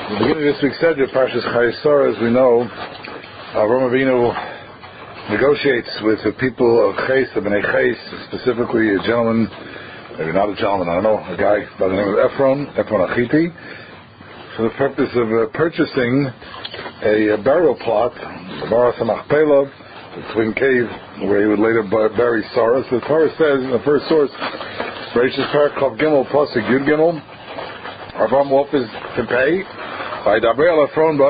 the beginning of this week's Seder, Parshas Chayesor, as we know, Avraham Avinu negotiates with the people of Ches, the Bnei Ches, specifically a gentleman, maybe not a gentleman, I don't know, a guy by the name of Ephron Achiti, for the purpose of purchasing a burial plot, the Baras HaMachpelah, the twin cave, where he would later bury Sarah. So the Torah says in the first source, Bereshis Parak Chav Gimel Pasuk Yud Gimel, Avraham offers to pay. He says to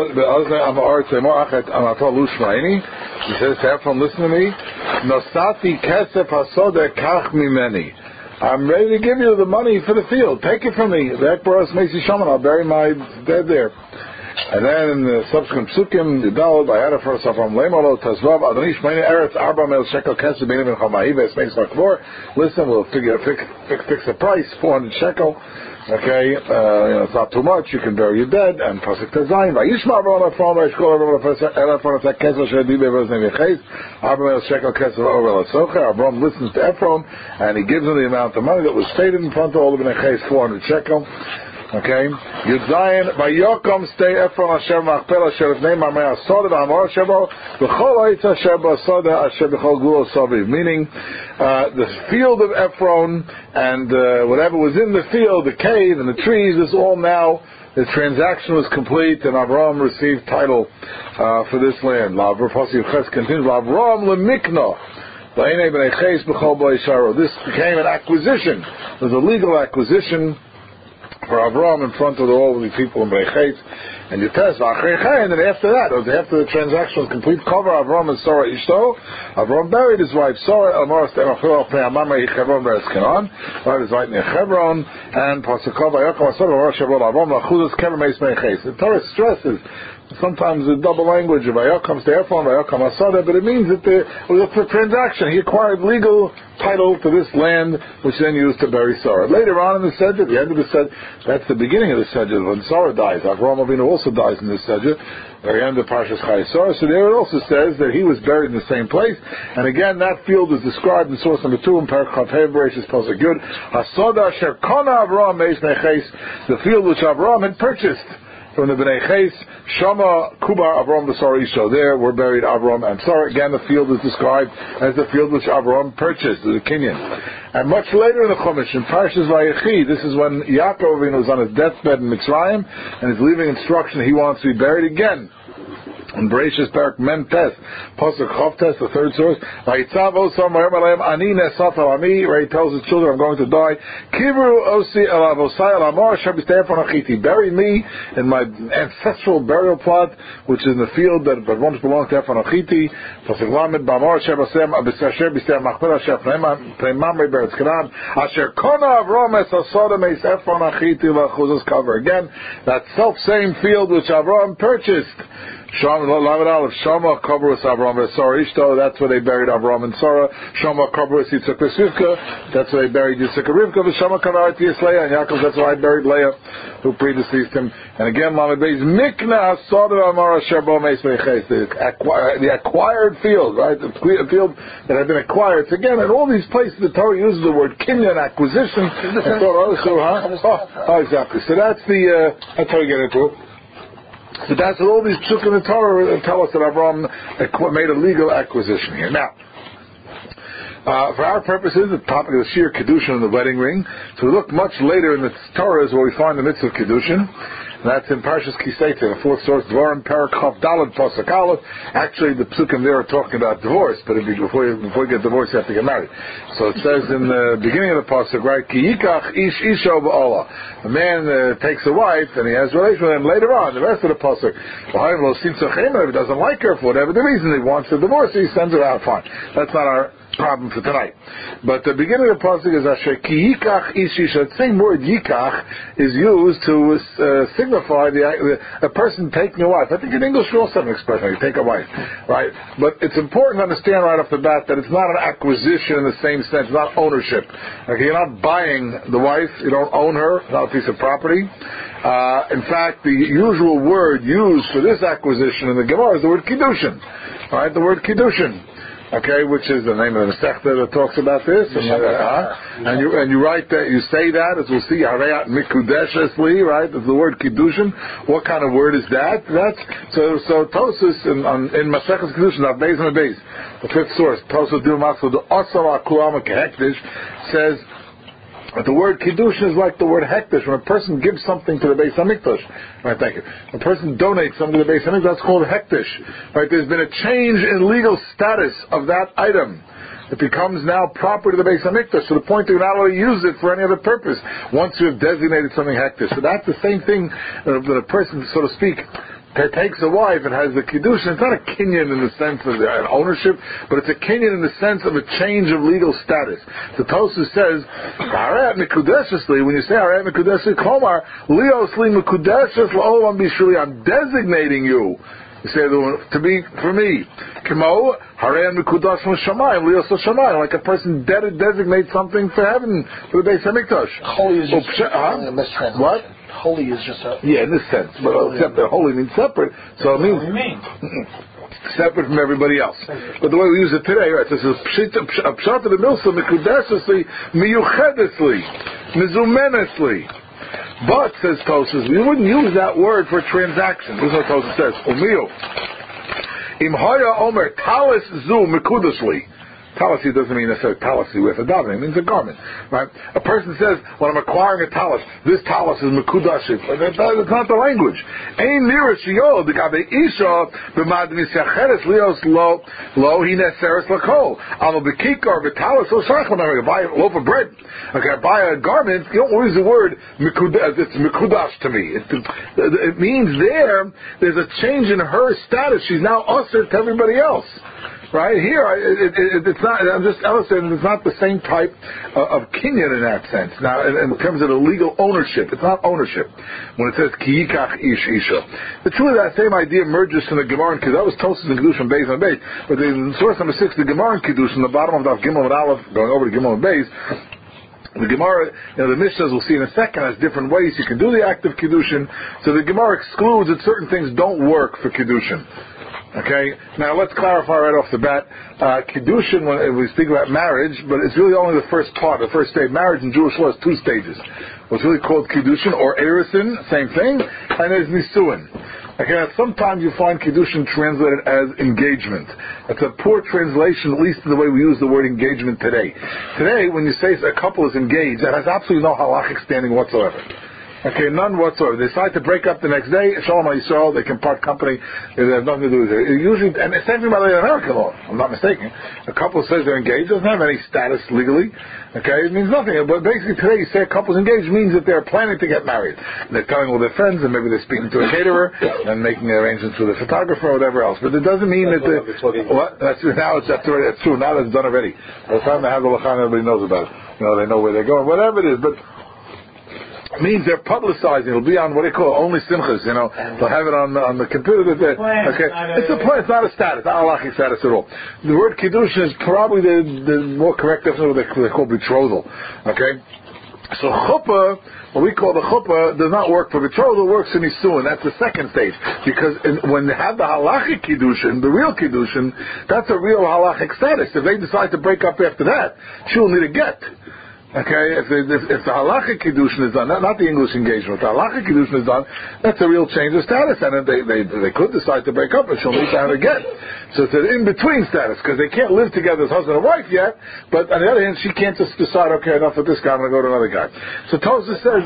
Ephron, listen to me. Nosati kesef hasoda kach mimeni. I'm ready to give you the money for the field. Take it from me. I'll bury my dead there. And then in the subsequent psukim, Yudal, I had it first off from Lemolo, Tazvav, Adonish, Meine Eretz, Arba Mel Shekel, Kesef, Benim, Chamahi, Vesmeis, Makvor. Listen, we'll fix the price, 400 shekel. Okay, it's not too much. You can bury your dead. And Pasuk Tezayin, Vayishma Avraham Ephron, Vayishkol Avraham Ephron, Etzak Kesef, Shedi Bever's name Yeches, Arba Mel Shekel, Kesef, Over Lasocher. Avraham listens to Ephron, and he gives him the amount of money that was stated in front of all of the Yeches, 400 shekel. Okay, Yud Zayin, Vayokom stay Ephron Asher Machpelah Asher Lefnei Mamrei Asoda V'Amor Shebo V'Chol Ha'itz Asher B'Asoda Asher B'Chol Gulo Soviv. Meaning, the field of Ephron and whatever was in the field, the cave and the trees, is all now. The transaction was complete, and Avraham received title for this land. La'Avraham Pasuk Ches continues. La'Avraham Lemikno. This became an acquisition. It was a legal acquisition for Avraham in front of all the people in Breichait, and you test, and then after that, after the transaction was complete, cover Avraham and Sarah Ishto. Avraham buried his wife Sarah, buried his wife near Hebron, and the Torah stresses sometimes the double language of Vayokom to Ephron, Vayokom Asada, but it means that it was a transaction. He acquired legal title to this land, which then used to bury Sarah. Later on in the Seder, at the end of the Seder, that's the beginning of the Seder, when Sarah dies. Avraham Avinu also dies in this Seder, very end of Parshas Chayesor. So there it also says that he was buried in the same place. And again, that field is described in source number 2 in Parak Chav Hev, Bereshis Pasuk Yud. Hasoda Asher Kona Avraham Meis Neches, the field which Avraham had purchased from the Bnei Ches, Shama Kubar Avraham Sarah Isha. There were buried Avraham and Sarah. Again, the field is described as the field which Avraham purchased, the Kinyan. And much later in the Chumash, in Parshas Vayechi, this is when Yaakov was on his deathbed in Mitzrayim, and is leaving instruction he wants to be buried again. In Bereshis Parak Mem Tes, Pasuk Chav Tes, the third source, Vayitzav Osam Vayom Aleim Ani Nesaf Al Ami, where he tells his children, I'm going to die. Kivru Osi El Avosai El Amor Asher B'Stei Ephron Achiti. Bury me in my ancestral burial plot, which is in the field that once belonged to Ephron Achiti. Pasuk Lamed B'Amor Asher B'Stei Machpelah Asher Pnei Mamrei Beretz Canaan Asher Kona Avraham Es Asoda Meis Ephron Achiti L'Chuzos Cover. Again, that self-same field which Avraham purchased. Shama Kabrus Avraham and Sarah Ishto, that's where they buried Avraham and Sarah. Shama Kabrus Yitzchak Rivka, that's where they buried Yitzchak Rivka. Shama Kavarati Leah, and Yaakov, that's where I buried Leah, who predeceased him. And again, Lamed Beis Mikna Asada Amar Asher Bo Meis Meiches, the acquired field, right? The field that had been acquired. So again, in all these places, the Torah uses the word kinyan, acquisition. Exactly. So that's that's how we get into it. So that's what all these psukim in the Torah tell us that Avraham made a legal acquisition here. Now, for our purposes, the topic of the Shir Kedushin and the wedding ring. So we look much later in the Torah is where we find the mitzvah of Kedushin. That's in Parshas Kisei, the fourth source, Dvarim Parak Chav Daled Pasuk Aleph. Actually, the psukim there are talking about divorce, but before you get divorced, you have to get married. So it says in the beginning of the pasuk, right? Ki yikach ish isho ba'olah. A man takes a wife and he has a relationship with him. Later on, the rest of the pasuk, if he doesn't like her for whatever the reason, he wants to divorce her, he sends her out. Fine. That's not our problem for tonight. But the beginning of the pasuk is Asher ki yikach ish isha. The same word yikach is used to signify a person taking a wife. I think in English we also have an expression, you take a wife, right? But it's important to understand right off the bat that it's not an acquisition in the same sense, not ownership. Okay, you're not buying the wife, you don't own her, it's not a piece of property. In fact, the usual word used for this acquisition in the Gemara is the word kiddushin. Right, the word kiddushin. Okay, which is the name of the Masechta that talks about this, and you write that, you say that, as we'll see, Hareat Mikudeshesli, right? That's the word Kiddushin. What kind of word is that? That's so Tosus in Masechtas Kiddushin, Beis and Beis, the fifth source, Tosus Dilmasel, the Osar Akulam Hektish says that the word Kiddushin is like the word Hektish. When a person gives something to the Beis Hamikdash, right? Thank you. A person donates something to the Beis Hamikdash, that's called Hektish, right? There's been a change in legal status of that item. It becomes now property of the Beis Hamikdash to the point that you're not allowed to use it for any other purpose once you have designated something Hektish. So that's the same thing that a person, so to speak, takes a wife and has the kiddushin. It's not a kinyan in the sense of an ownership, but it's a kinyan in the sense of a change of legal status. The Tosfos says, "Harat mikudeshesli." When you say "Harat mikudeshesli," Komar liosli mikudeshes la'olam bishuli. I'm designating you. You say to be for me. Kimo haran mikudash shamayim lios shamayim. Like a person designates something for heaven for the Beis Hamikdash. Holy is just a mistranslation. What? Holy is just a... Yeah, in this sense. But except that holy means separate. So it means separate from everybody else. But the way we use it today, right, this is Pshat of the Milsa, Mikudeshesli, Miyuchedesli, Mizumenesli. But, says Tosfos, we wouldn't use that word for transaction. This is what Tosfos says. Umiyu. Im hoya omer talis zu mikudeshli. Talisi doesn't mean necessarily talisi with a davening. It means a garment, right? A person says, when I'm acquiring a talis, this talis is mekudashim. That's not the language. Ein nira shiyod gabe isha b'madni secheres lios lo hineseres lakol. Al b'kikar b'talis lo shach. When I buy a loaf of bread, okay, I buy a garment, you don't use the word mekudash. It's mekudash to me. It means there's a change in her status. She's now usher to everybody else. Right here, it's not. I'm just illustrating. It's not the same type of kinyan in that sense. Now, in terms of the legal ownership, it's not ownership. When it says ki yikach ish isha, the truly that same idea merges in the Gemara and Kiddush. That was Tosfos and Kiddushin Beis and Beis. But in source number 6, the Gemara and Kiddush, in the bottom of Daf Gimel and Aleph, going over to Gimel and Beis. The Gemara, the Mishnahs we'll see in a second, has different ways you can do the act of Kiddushin. So the Gemara excludes that certain things don't work for Kiddushin. Okay, now let's clarify right off the bat. Kiddushin, when we speak about marriage, but it's really only the first part, the first stage. Marriage in Jewish law is 2 stages. What's really called Kiddushin or Erisin, same thing, and there's Nisuin. Okay, now sometimes you find Kiddushin translated as engagement. It's a poor translation, at least in the way we use the word engagement today. Today, when you say a couple is engaged, that has absolutely no halachic standing whatsoever. Okay, none whatsoever. They decide to break up the next day. Shalom Yisrael. They can part company. They have nothing to do with it. Usually, and the same thing by the American law. I'm not mistaken. A couple says they're engaged. Doesn't have any status legally. Okay, it means nothing. But basically, today you say a couple's engaged means that they're planning to get married. And they're telling all their friends, and maybe they're speaking to a caterer and making arrangements with a photographer or whatever else. But it doesn't mean that what that's true. That's true. Now that's done already. By the time they have the lachan, everybody knows about it. They know where they're going. Whatever it is, but. Means they're publicizing. It'll be on what they call only simchas. They'll have it on the computer. Okay, it's a plan. It's not a status, not a halachic status at all. The word kiddushin is probably the more correct definition of what they call betrothal. Okay, so chuppah, what we call the chuppah, does not work for betrothal. It works in nisuin. That's the second stage because when they have the halachic kiddushin, the real kiddushin, that's a real halachic status. If they decide to break up after that, she will need a get. Okay, if the halachic kiddushin is done, not the English engagement, the halachic kiddushin is done, that's a real change of status, and they could decide to break up, and she'll need to have it again. So it's an in-between status, because they can't live together as husband and wife yet, but on the other hand, she can't just decide, okay, enough with this guy, I'm going to go to another guy. So Tosfos says...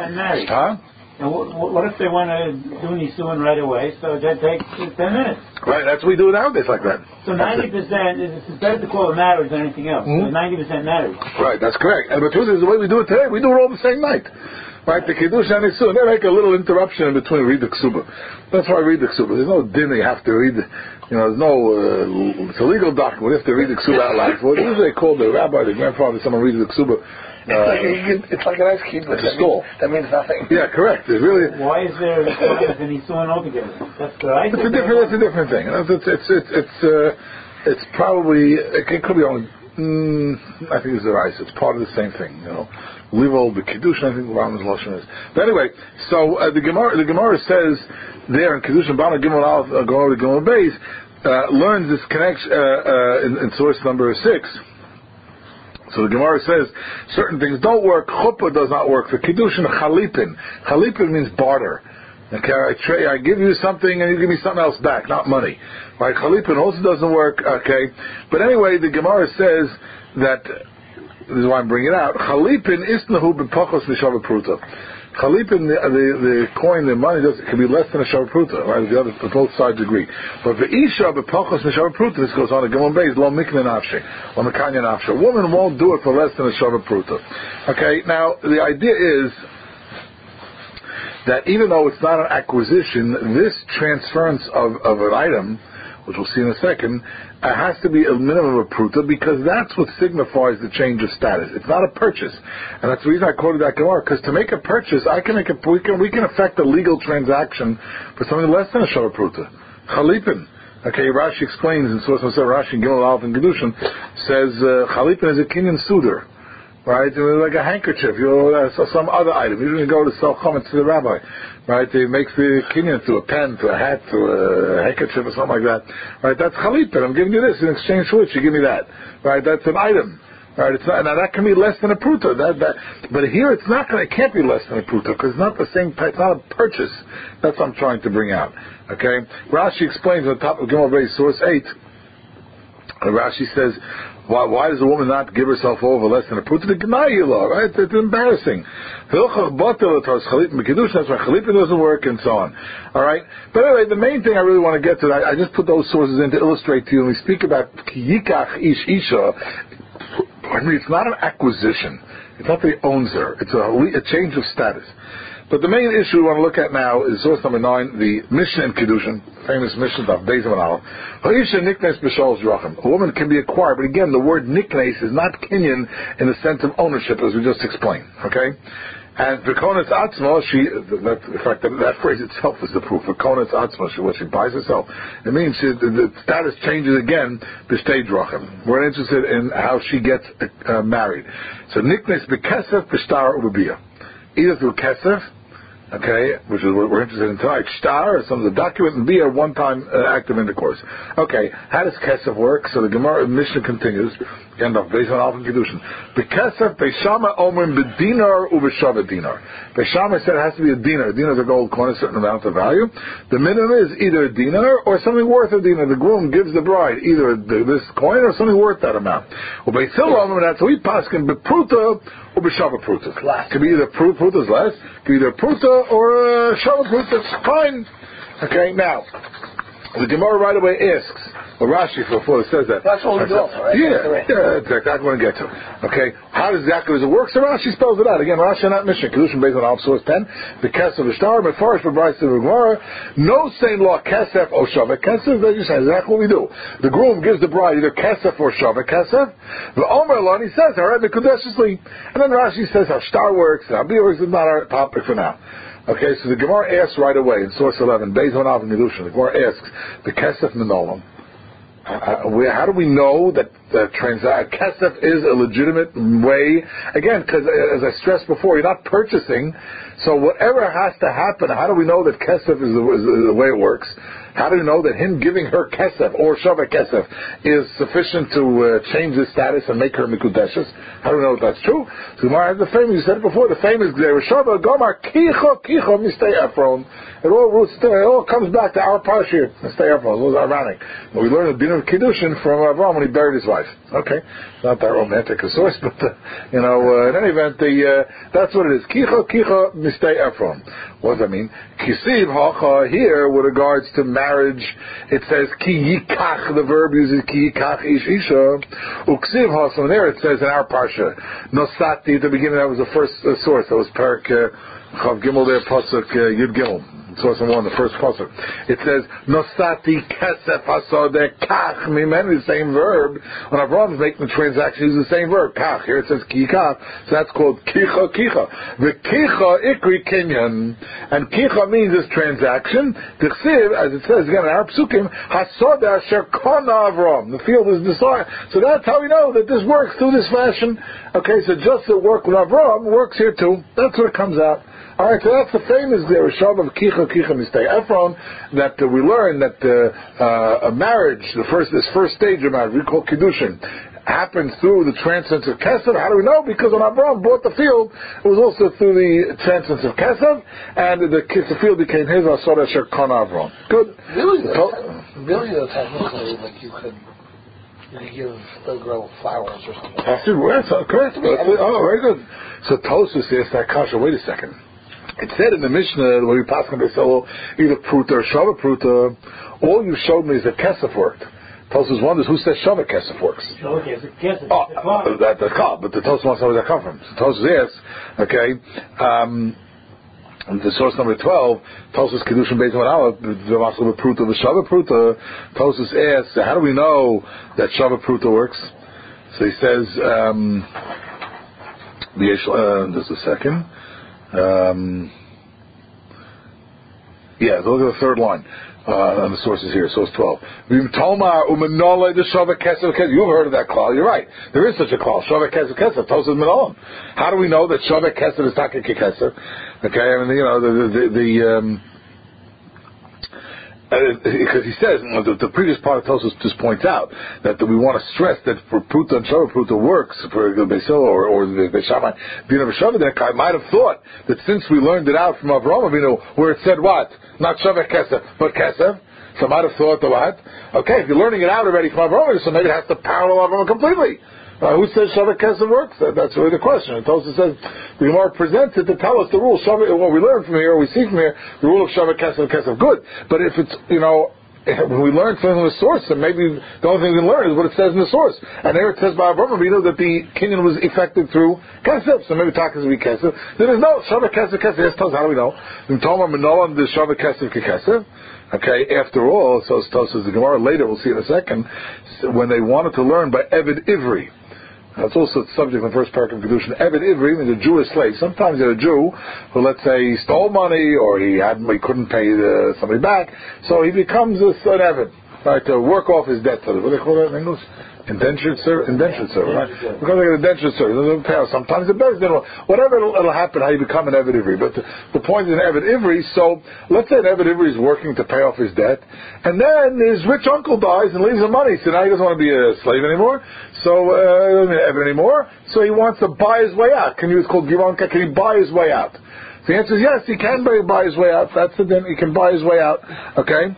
And what if they want to do nisuin right away? So that takes 10 minutes. Right, that's what we do nowadays like that. So 90% it's better to call it marriage than anything else. Mm-hmm. 90% marriage. Right, that's correct. And the truth is, the way we do it today, we do it all the same night. Right, the kiddush and nisuin, they make a little interruption in between read the ksuba. That's why I read the ksuba. There's no din you have to read. There's no. It's a legal document. You have to read the ksuba out loud. Well, usually they call the rabbi, the grandfather, someone reads the ksuba. It's like an ice cube. It's a stall. That means nothing. Yeah, correct. It really. Why is there an nisuin altogether? That's the right. It's a different thing. It's probably it could be only. I think it's the rice. It's part of the same thing. Livol the kiddushin. I think Rambam's lashon is. But anyway, so the Gemara says there in kiddushin Bana Gimel Aleph going over to Gimel Beis learns this connection in source number 6. So the Gemara says certain things don't work. Chuppah does not work. For Kiddushin, Chalipin. Chalipin means barter. Okay, I give you something and you give me something else back, not money. Right? Chalipin also doesn't work. Okay, but anyway, the Gemara says that this is why I'm bringing it out. Chalipin isnahu b'pachos mishava pruta. Chalipin, the coin, the money, it can be less than a shava pruta. Right? Both sides agree. But the isha b'pachos mishava pruta, this goes on a Gemara base, lo mikne nafshe, lo mekanya nafshe. A woman won't do it for less than a shava pruta. Okay, now the idea is that even though it's not an acquisition, this transference of an item, which we'll see in a second, has to be a minimum of pruta, because that's what signifies the change of status. It's not a purchase, and that's the reason I quoted that Gemara. Because to make a purchase, we can affect a legal transaction for something less than a shava pruta. Chalipin. Okay, Rashi explains in source Rashi Gimel Aleph and Kedushin says Chalipin is a kinyan suder. Right, like a handkerchief, some other item. You didn't go to sell chametz to the rabbi, right? He makes the kinyan to a pen, to a hat, to a handkerchief, or something like that. Right, that's chalipin. I'm giving you this in exchange for which you give me that. Right, that's an item. Right, it's not, now that can be less than a pruta. But here it's not going. It can't be less than a pruta because it's not the same. It's not a purchase. That's what I'm trying to bring out. Okay, Rashi explains on the top of Gemara Beis, source 8. Rashi says, why does a woman not give herself over less than a pruta? Right? It's embarrassing. That's why Chalipin doesn't work, and so on. Alright? But anyway, the main thing I really want to get to, I just put those sources in to illustrate to you, and we speak about Yikach Ish Isha. It's not an acquisition. It's not that he owns her. It's a change of status. But the main issue we want to look at now is source number 9, the Mishnah in Kedushin, famous Mishnah of Beis Manal. A woman can be acquired, but again, the word niknes is not kinyan in the sense of ownership, as we just explained. Okay, and v'konas atzma, in fact, that phrase itself is the proof. V'konas atzma, what she buys herself. It means the status changes again. B'shtei drachim. We're interested in how she gets married. So niknes b'kesef b'shtar ubabiyah. Either through kesef, okay, which is what we're interested in tonight, shtar, or some of the document, and be a one-time act of intercourse. Okay, how does kesef work? So the Gemara Mishnah continues, again, based on Alpha Kedushin. The kesef, Beishama omrim b'dinar u'b'shava dinar. Beishama said it has to be a dinar. Dinar is a gold coin, a certain amount of value. The minimum is either a dinar or something worth a dinar. The groom gives the bride either this coin or something worth that amount. U'beithil omrim, that's we paskin b'pruta or b'shava pruta. Could be either pruta is less, could be either pruta or shava pruta. Fine. Okay, now the Gemara right away asks, well, Rashi before it says that. That's what we do, right? Yeah, that's exactly what I want to get to. Okay, how does it work? So Rashi spells it out again. Rashi not Mishnah Kedushin based on Alpha source 10. The kesef of shtar, but first for Bryce to the Gemara, no same law kesef or shava kesef. They just say exactly what we do. The groom gives the bride either kesef or shava kesef. The Omer law, and he says, all right, the Kodeshusly. And then Rashi says how shtar works, how Bia works is not our topic for now. Okay, so the Gemara asks right away in source 11, based on Alpha Kedushin, the Gemara asks the kesef minolam. How do we know that kesef is a legitimate way? Again, because as I stressed before, you're not purchasing, so whatever has to happen, how do we know that kesef is the way it works? How do you know that him giving her kesef or shava kesef is sufficient to change his status and make her mikudeshes? How do we know that that's true? So Gemara has the famous, you said it before, the famous Gzeira Shava Gomar Kicho Mistei Ephron. It all comes back to our parsha, Mistei Ephron. It was ironic. But we learned the din of Kiddushin from Avram when he buried his wife. Okay, not that romantic a source, but in any event, that's what it is. Kicho Mistei Ephron. What does that mean? Kisiv hacha here with regards to marriage, it says ki yikach. The verb uses ki yikach ish isha. Uksiv hacha. There it says in our parsha nosati. At the beginning, that was the first source. That was Perak Chav Gimel there pasuk Yud Gimel. Source 1, the first pasuk. It says nosati kesef hasodeh kach mimenu. The same verb. When Avram's making the transaction, he uses the same verb kach. Here it says ki kach. So that's called kicha. The kicha ikri kinyan, and kicha means this transaction. Tichsiv, as it says again in our psukim, hasodeh asher kona Avram. The field is decided. So that's how we know that this works through this fashion. Okay, so just the work with Avram works here too. That's what it comes out. All right, so that's the famous Rishav of Kicha Mistei Ephron that we learn that a marriage, this first stage of marriage, we call Kiddushin, happens through the transcendence of Kesef. How do we know? Because when Abraham bought the field, it was also through the transcendence of Kesef, and the field became his. Asor Asher Kana Abraham. Good. Really, though, technically, like you could give the girl flowers or something. That's correct. Oh, very good. So Tosfos asked that kasha. Wait a second. It said in the Mishnah where we pass on, they say, well, either Pruta or Shava Pruta. All you showed me is that Kesef worked. Tosfos wonders who says Shava Kesef works. Shava Kesef. Oh, that's the call. But the Tosfos wants to know where that comes from. So Tosfos asks, okay. The source number 12, Tosfos Kiddushin Beis Aleph, the Masal Pruta, the Shava Pruta. Tosfos asks, how do we know that Shava Pruta works? So he says, just a second. Look at the third line. On the sources here, source 12. You've heard of that klal. You're right. There is such a klal. Shavak Kesef Kesef. Tosfos Minolam. How do we know that Shavak Kesef is Taka Kesef? Okay, I mean, because he says the previous part of Tosfos just points out that we want to stress that for Pruta and Shava Pruta works for the Beis Hillel or the Beis Shammai. Bina B'Shava, then I might have thought that since we learned it out from Avraham Avinu, where it said what? Not Shava Kesef, but Kesef. So I might have thought that what? Okay, if you're learning it out already from Avraham Avinu, so maybe it has to parallel Avraham completely. Who says Shava Kesef works? That's really the question. And Tosfos says the Gemara presents it to tell us the rule. What we learn from here, or we see from here, the rule of Shava Kesef good. But if it's when we learn something from the source, then maybe the only thing we can learn is what it says in the source. And there it says by Avraham Avinu that the kinyan was effected through Kesef. So maybe Taka is Kesef. There is no Shava Kesef. Yes, tell us how do we know? The Toma Minolan the Shava Kesef Kesef. Okay, after all, so says the Gemara later, we'll see in a second, when they wanted to learn by Eved Ivri. That's also the subject of the first paragraph of Kedushin. Eved Ivri means a Jewish slave. Sometimes you're a Jew who, let's say, he stole money or he couldn't pay somebody back, so he becomes an Eved, right, to work off his debt. What do they call that in English? Indentured servant, right? Because like an indentured servant, sometimes the best, whatever it'll happen, how you become an Eved Ivri. But the point is an Eved Ivri. So let's say an Eved Ivri is working to pay off his debt, and then his rich uncle dies and leaves him money. So now he doesn't want to be a slave anymore. So he doesn't be an Eved anymore. So he wants to buy his way out. It's called Gironka. Can he buy his way out? The answer is yes. He can buy his way out. That's it. Then he can buy his way out. Okay,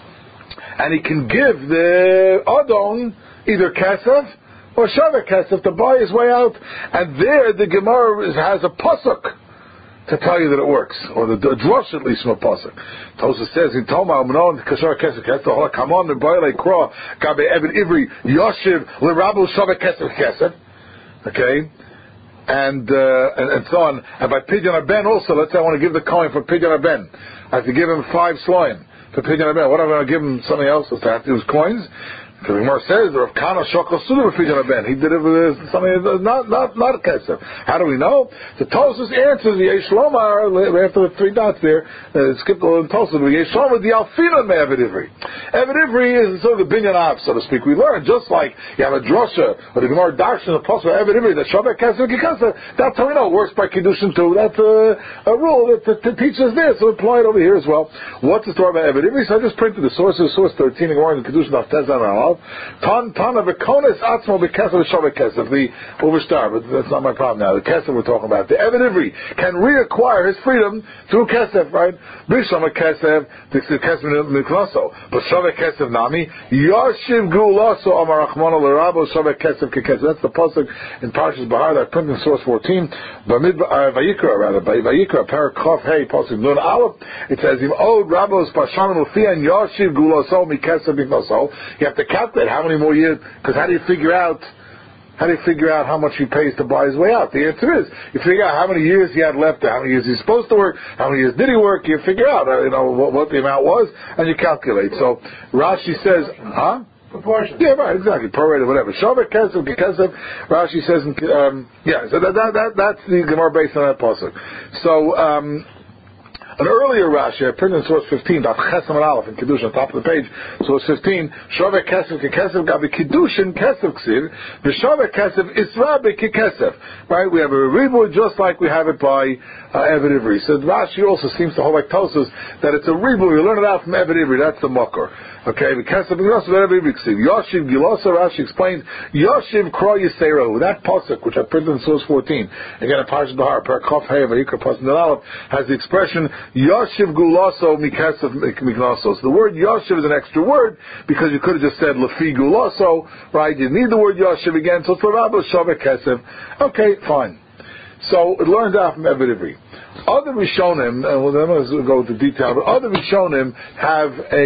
and he can give the Adon either Kesef or Shava Kesef to buy his way out, and there the Gemara has a pasuk to tell you that it works, or the drush at least from a pasuk. Tosfos says in Toma Amnon Kashar Kesef Kesef come on the Baile Kra Gabe Eved Ivri Yoshiv LeRabu Shava Kesef Kesef. Okay, and so on. And by Pidyon Ben also, let's say I want to give the coin for Pidyon Ben, I have to give him 5 sloim for Pidyon Ben. What am I going to give him? Something else? I have to use coins. Because the Gemara says that Rav Kana Shokal Suda Pidyon Ben. He did it with something not Kesef. How do we know? The Tosfos answers the Yesh Lomar after the 3 dots there. Skip the little Tosfos. The Yesh Lomar the Alfina me Eved Ivri. Eved Ivri is sort of the binyan av, so to speak. We learn just like you have a drosha or the Gemara Darshan the Pasuk Eved Ivri that Shavak Kesef Kesef. That's how we know it works by Kiddushin too. That's a rule that teaches this. So apply it over here as well. What's the story about Eved Ivri? So I just printed the sources. Source 13 in Gemara in Kiddushin of Tezan Al. Ton of a konis atzmo bekesef v'shavak kesef, the overstar, but that's not my problem now. The kesef we're talking about, the Eved Ivri can reacquire his freedom through kesef, right? B'shavak kesef, the kesef miknoso, but shavak kesef nami yashiv gulaso amar rachmana l'rabo shavak kesef kekesef. That's the pasuk in Parshas Bahar that I printed in source 14, Vayikra, parak Chof Hey pasuk Nun Aleph. It says im od rabos pashanim ufian yashiv gulaso mikesef miknoso. You have to calculate how many more years, because how do you figure out how much he pays to buy his way out? The answer is, you figure out how many years he had left, how many years he's supposed to work, how many years did he work, you figure out, what the amount was, and you calculate. So, Rashi says, proportion. Yeah, right, exactly. Prorated, whatever. Shavak Kesef, Kesef, Rashi says, so that's the Gemara based on that pasuk. So, An earlier Rashi, I printed in source 15, Daf Chesem and Aleph in Kedushin, on top of the page, source 15, Shaveh Kesef Kekesef Gabi Kedushin Kesef Ksiv, V'Shaveh Kesef Isra Kekesef. Right? We have a ribu just like we have it by Eved Ivri. So Rashi also seems to hold like Tosas that it's a ribu. You learn it out from Eved Ivri. That's the makor. Okay, Kesef Gilasa Eved Ivri Ksiv. Yoshiv Gilasa. Rashi explains Yoshiv Kro Yiserahu. That pasuk which I printed in source 14. Again, a Parashat Bahar, Parakof Hey Vayikra Pasuk Aleph has the expression Yoshiv Gulaso Mikesef Miknaso. So the word Yoshiv is an extra word because you could have just said Lefi Gulaso, right? You need the word Yoshiv again. So it's Rabba Shaveh Kesef. Okay, fine. So it learns out from Eved Ivri. Other Rishonim, and I'm going to go into detail, but other Rishonim have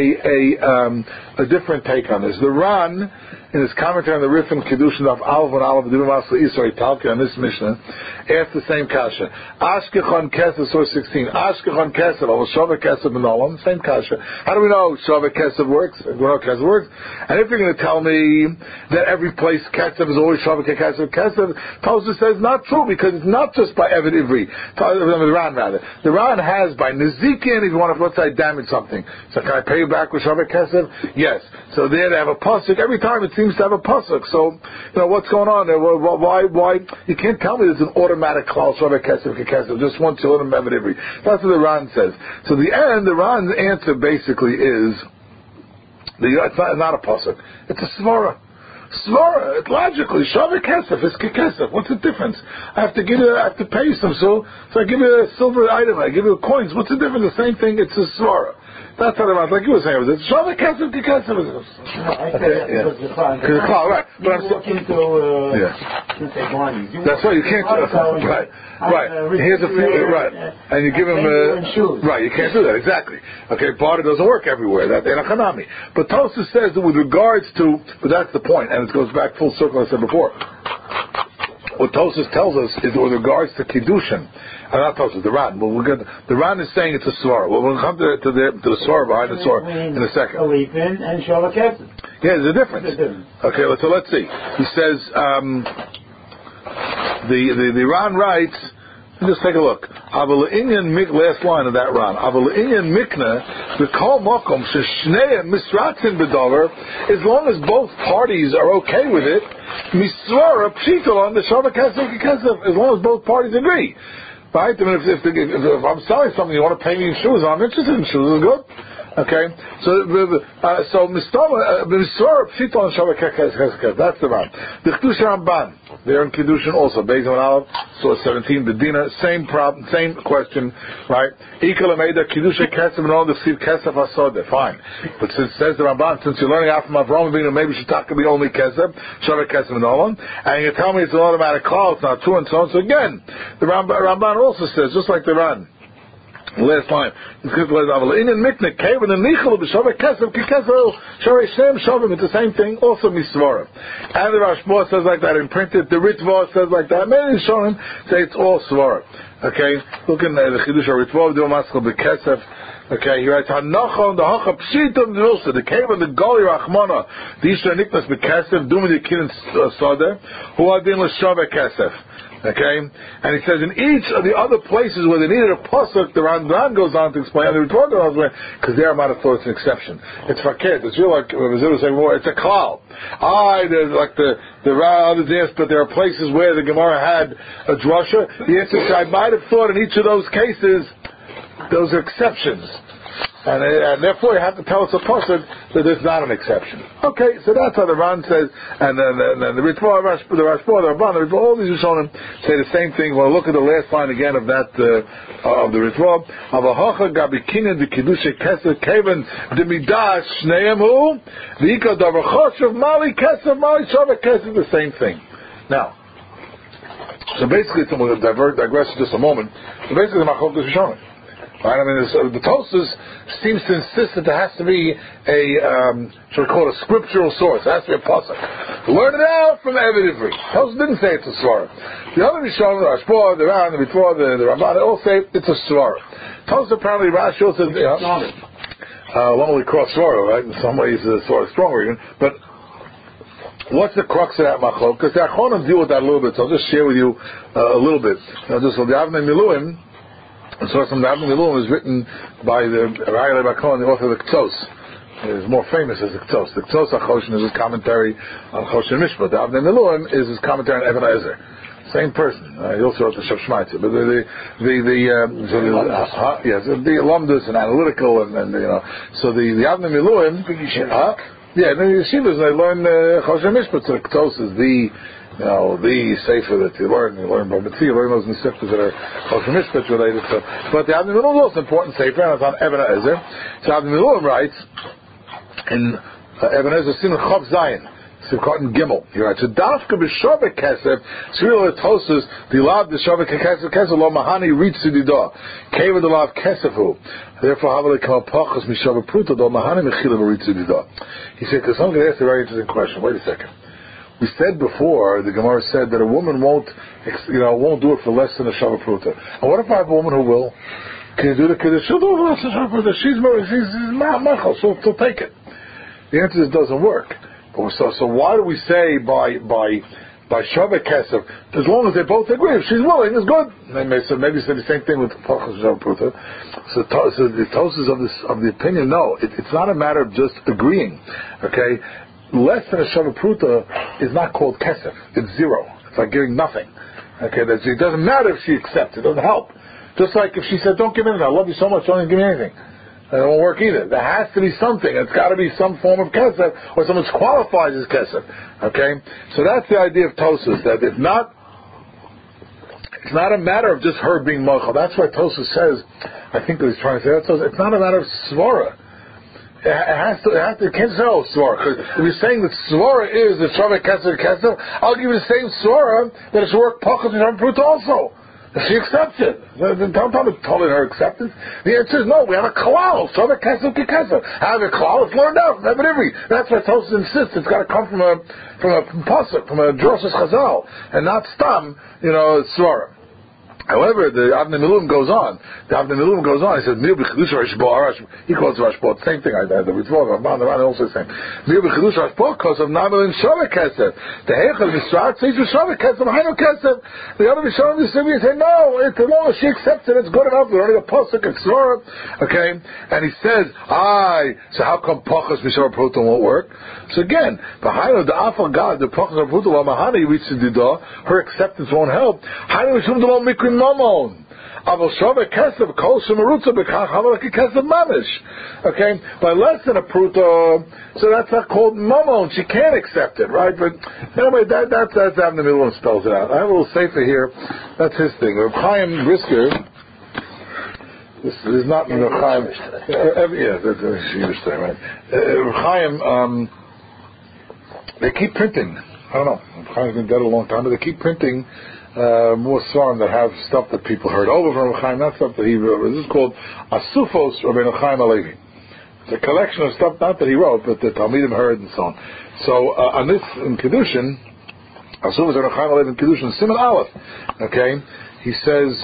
a different take on this. The Ran, in his commentary on the Rif and Kedushin of Aleph and Aleph Divim Asla Isra Italki on this Mishnah, asked the same kasha. Ashkechon Kesef, source 16. Ashkechon Kesef, or Shaveh Kesef B'Nolam, same kasha. How do we know Shaveh Kesef works? We know Kesef works. And if you're going to tell me that every place Kesef is always Shaveh Kesef, Tosfos says not true, because it's not just by Eved Ivri. The Ran, rather. The Ran has by Nezikin, if you want to, let's say, damage something. So can I pay you back with Shaveh Kesef? Yes. So there they have a pasuk. Every time it seems to have a pasuk. So, what's going on there? Why? You can't tell me there's an automatic klal Shaveh Kesef Kekesef just once you learn Eved Ivri. That's what the Ran says. So the Ran's answer basically is, it's not a pasuk. It's a svara. Svara, logically, Shaveh Kesef is Kekesef. What's the difference? I have to pay you some, so I give you a silver item, I give you coins. What's the difference? The same thing, it's a svara. That's how the Ran, like you were saying, it's Shaveh Kesef Kekesef. I say that because the Klal, right. But I'm walk into that's why you can't. Right. Here's a few. Right. And you give him. Right. You can't do that. Exactly. Okay. Barter doesn't work everywhere. That's in a chanami. But Tosfos says that with regards to, but that's the point, and it goes back full circle. I said before. What Tosfos tells us is with regards to Kiddushin. Not Tosfos, the Ran. Well, the Ran is saying it's a svara. Well, we'll come to the svara behind the svara in a second. Alipin and Shaveh Kesef. Yeah, there's a difference. Okay, so let's see. He says the Ran writes. Just take a look. Last line of that Ran. As long as both parties are okay with it, misvara pshitol on the Shaveh Kesef Kekesef. As long as both parties agree. Right? I mean, if I'm selling something, you want to pay me in shoes, I'm interested in shoes, it's good. Okay? So misvara pshitol on Shaveh Kesef. That's the Ran. The Kedushin Ramban. They're in Kedushin also. Beis Aleph, source 17, Bedina, same problem, same question, right? Ikal Ameida, Kedusha Kesef and all the Siv Kesef Asodeh. Fine. But since says the Ramban, since you're learning out from Avraham Avinu, maybe you should talk about only Kesef, Shaveh Kesef and all, and you tell me it's an automatic call, it's not true, and so on. So again, the Ramban also says, just like the Ran. Last line. It's the same thing, also misvara. And the Rashba says like that, and printed, the Ritva says like that. Many Rishonim say it's all svara. Okay? Look in the Chidush Ritva, do Maskal Bekesef. Okay, he writes, Hanachon, the Hacha Pshitum Nilsa, the cave of the Goli Rachmana, the Isha Niknas Bekesef, Dumi the Kirin Sadeh, who are din L'Shaveh Kesef. Okay, and he says in each of the other places where they needed a pasuk, the Ramban goes on to explain, and the Ritva goes on because there might have thought it's an exception. It's fakir. It's really like Rizal was saying more. It's a klal. There's like the others asked, but there are places where the Gemara had a drasha. The answer is I might have thought in each of those cases those are exceptions. And therefore you have to tell us a pasuk that there's not an exception. Okay, so that's how the Ran says, and then the Ritva, the Rashba, the Ramban, the Ritva, all these Rishonim say the same thing. We'll look at the last line again of that of the Ritva. Avahacha gabikinin de kiddusha kesef kaven de midas shneemu v'ika davar mali kesef mali shaveh kesef, the same thing. Now, so basically, we'll digress for just a moment. So basically, the Machlokes Rishonim. Right? I mean, the Tosfos seems to insist that there has to be should we call it a scriptural source. It has to be a pasuk. Learn it out from Eved Ivri. Tosfos didn't say it's a svara. The other Rishonim, the Rashba, the Ran, the Ritva, the Ramban, they all say it's a svara. Tosfos apparently, Rashi also says, one way cross svara, right? In some ways, the svara is stronger even. But what's the crux of that machlok? Because the Achronim deal with that a little bit, so I'll just share with you a little bit. Just the Avnei Miluim. The source from the Avnei Miluim is written by the Raya Bakon, the author of the Ktos. It is more famous as the Ktos. The Ktos HaChoshen is his commentary on Choshen Mishpat. The Avnei Miluim is his commentary on Even HaEzer. Same person. He also wrote the Shef Shmaitzer. But the alumnus and analytical and so the Avnei Miluim. The yeshivas, they learn Choshen Mishpat. So the Ktos is the sefer that you learn by Mitzvah, you learn those nesiftas that are Choshen Mishpat related to. But the Avnei Miluim is also an important sefer, and it's on Even HaEzer. So Avnei Miluim writes in Even HaEzer Siman Chav Zayin, Sivkot and Gimel. He writes, so Dafka b'Shavek Kesef, Tzriel Tosas, the Lav b'Shavek Kesef Lo Mahani Ritz Sididah, Keva the Lav Kesefu. Therefore, Havale Kamal Pachas Mishavek Pruta Lo Mahani Mechilav Ritz Sididah. He said, because someone asked a very interesting question. Wait a second. We said before, the Gemara said that a woman won't do it for less than a Shavak Pruta. And what if I have a woman who will? Can you do the Kiddush? She'll do it for less than Shavak Pruta. She's Machal, she'll take it. The answer is it doesn't work. So why do we say by Shavak Kesef, as long as they both agree, if she's willing, it's good. Maybe say the same thing with Pachas Shavak Pruta. So the Tosas of the opinion, no, it's not a matter of just agreeing. Okay? Less than a Shavak Pruta is not called Kesef. It's zero. It's like giving nothing. Okay, it doesn't matter if she accepts. It doesn't help. Just like if she said, don't give me anything. I love you so much, don't give me anything. It won't work either. There has to be something. It's got to be some form of Kesef, or someone qualifies as Kesef. Okay? So that's the idea of Tosas, that it's not a matter of just her being Mochel. That's why Tosas says, I think that he's trying to say that, it's not a matter of Svara. It can't say Svara. Because if you're saying that Svara is the Shavak Kesef, I'll give you the same Svara that it should work Pachas and Shavak Pruta also. If she accepts it. Don't tell me totally her acceptance. The answer is no, we have a Kalal. Shavak Kesef Kesef. Have a Kalal, it's learned out from Ebed. That's why Tosas insists it's got to come from a Pasuk, from a Droshes Chazal, and not Stam, Svara. However, the Avnei Miluim goes on. He says, he calls it Rashbot. Same thing I did. The Ran also the same. Because of Namal and Shavak Kesef. The Heichel Misrat says Shavak Kesef, Hainu Kesef. The other Mishnah say, no, as long as she accepts it, it's good enough. We're already a Pasuk, it's Svara. Okay? And he says, so how come Pachas Mishavak Pruta won't work? So again, behind the Afal God, the Pachas Mishavak Pruta, Mahani reaches the door, her acceptance won't help. Hainu Mishum Delo Mikrim Mamon. Aval Shavak Kesef Kol Shemarutza B'Kach Hamalak Kesef Mamish. Okay, by less than a pruta, so that's not called Mamon. She can't accept it, right? But anyway, that's Avnei Miluim spells it out. I have a little safer here. That's his thing. Reb Chaim Brisker. This is not Reb Chaim. That's a Yiddish thing, right? Reb Chaim. They keep printing. I don't know. Reb Chaim's been dead a long time, but they keep printing. More svarim that have stuff that people heard over from Reb Chaim, not stuff that he wrote. This is called Asufos Rabbeinu Chaim Halevi. It's a collection of stuff not that he wrote, but the Talmidim heard and so on. So on this in Kedushin, Asufos Rabbeinu Chaim Halevi in Kedushin, Siman Aleph. Okay, he says.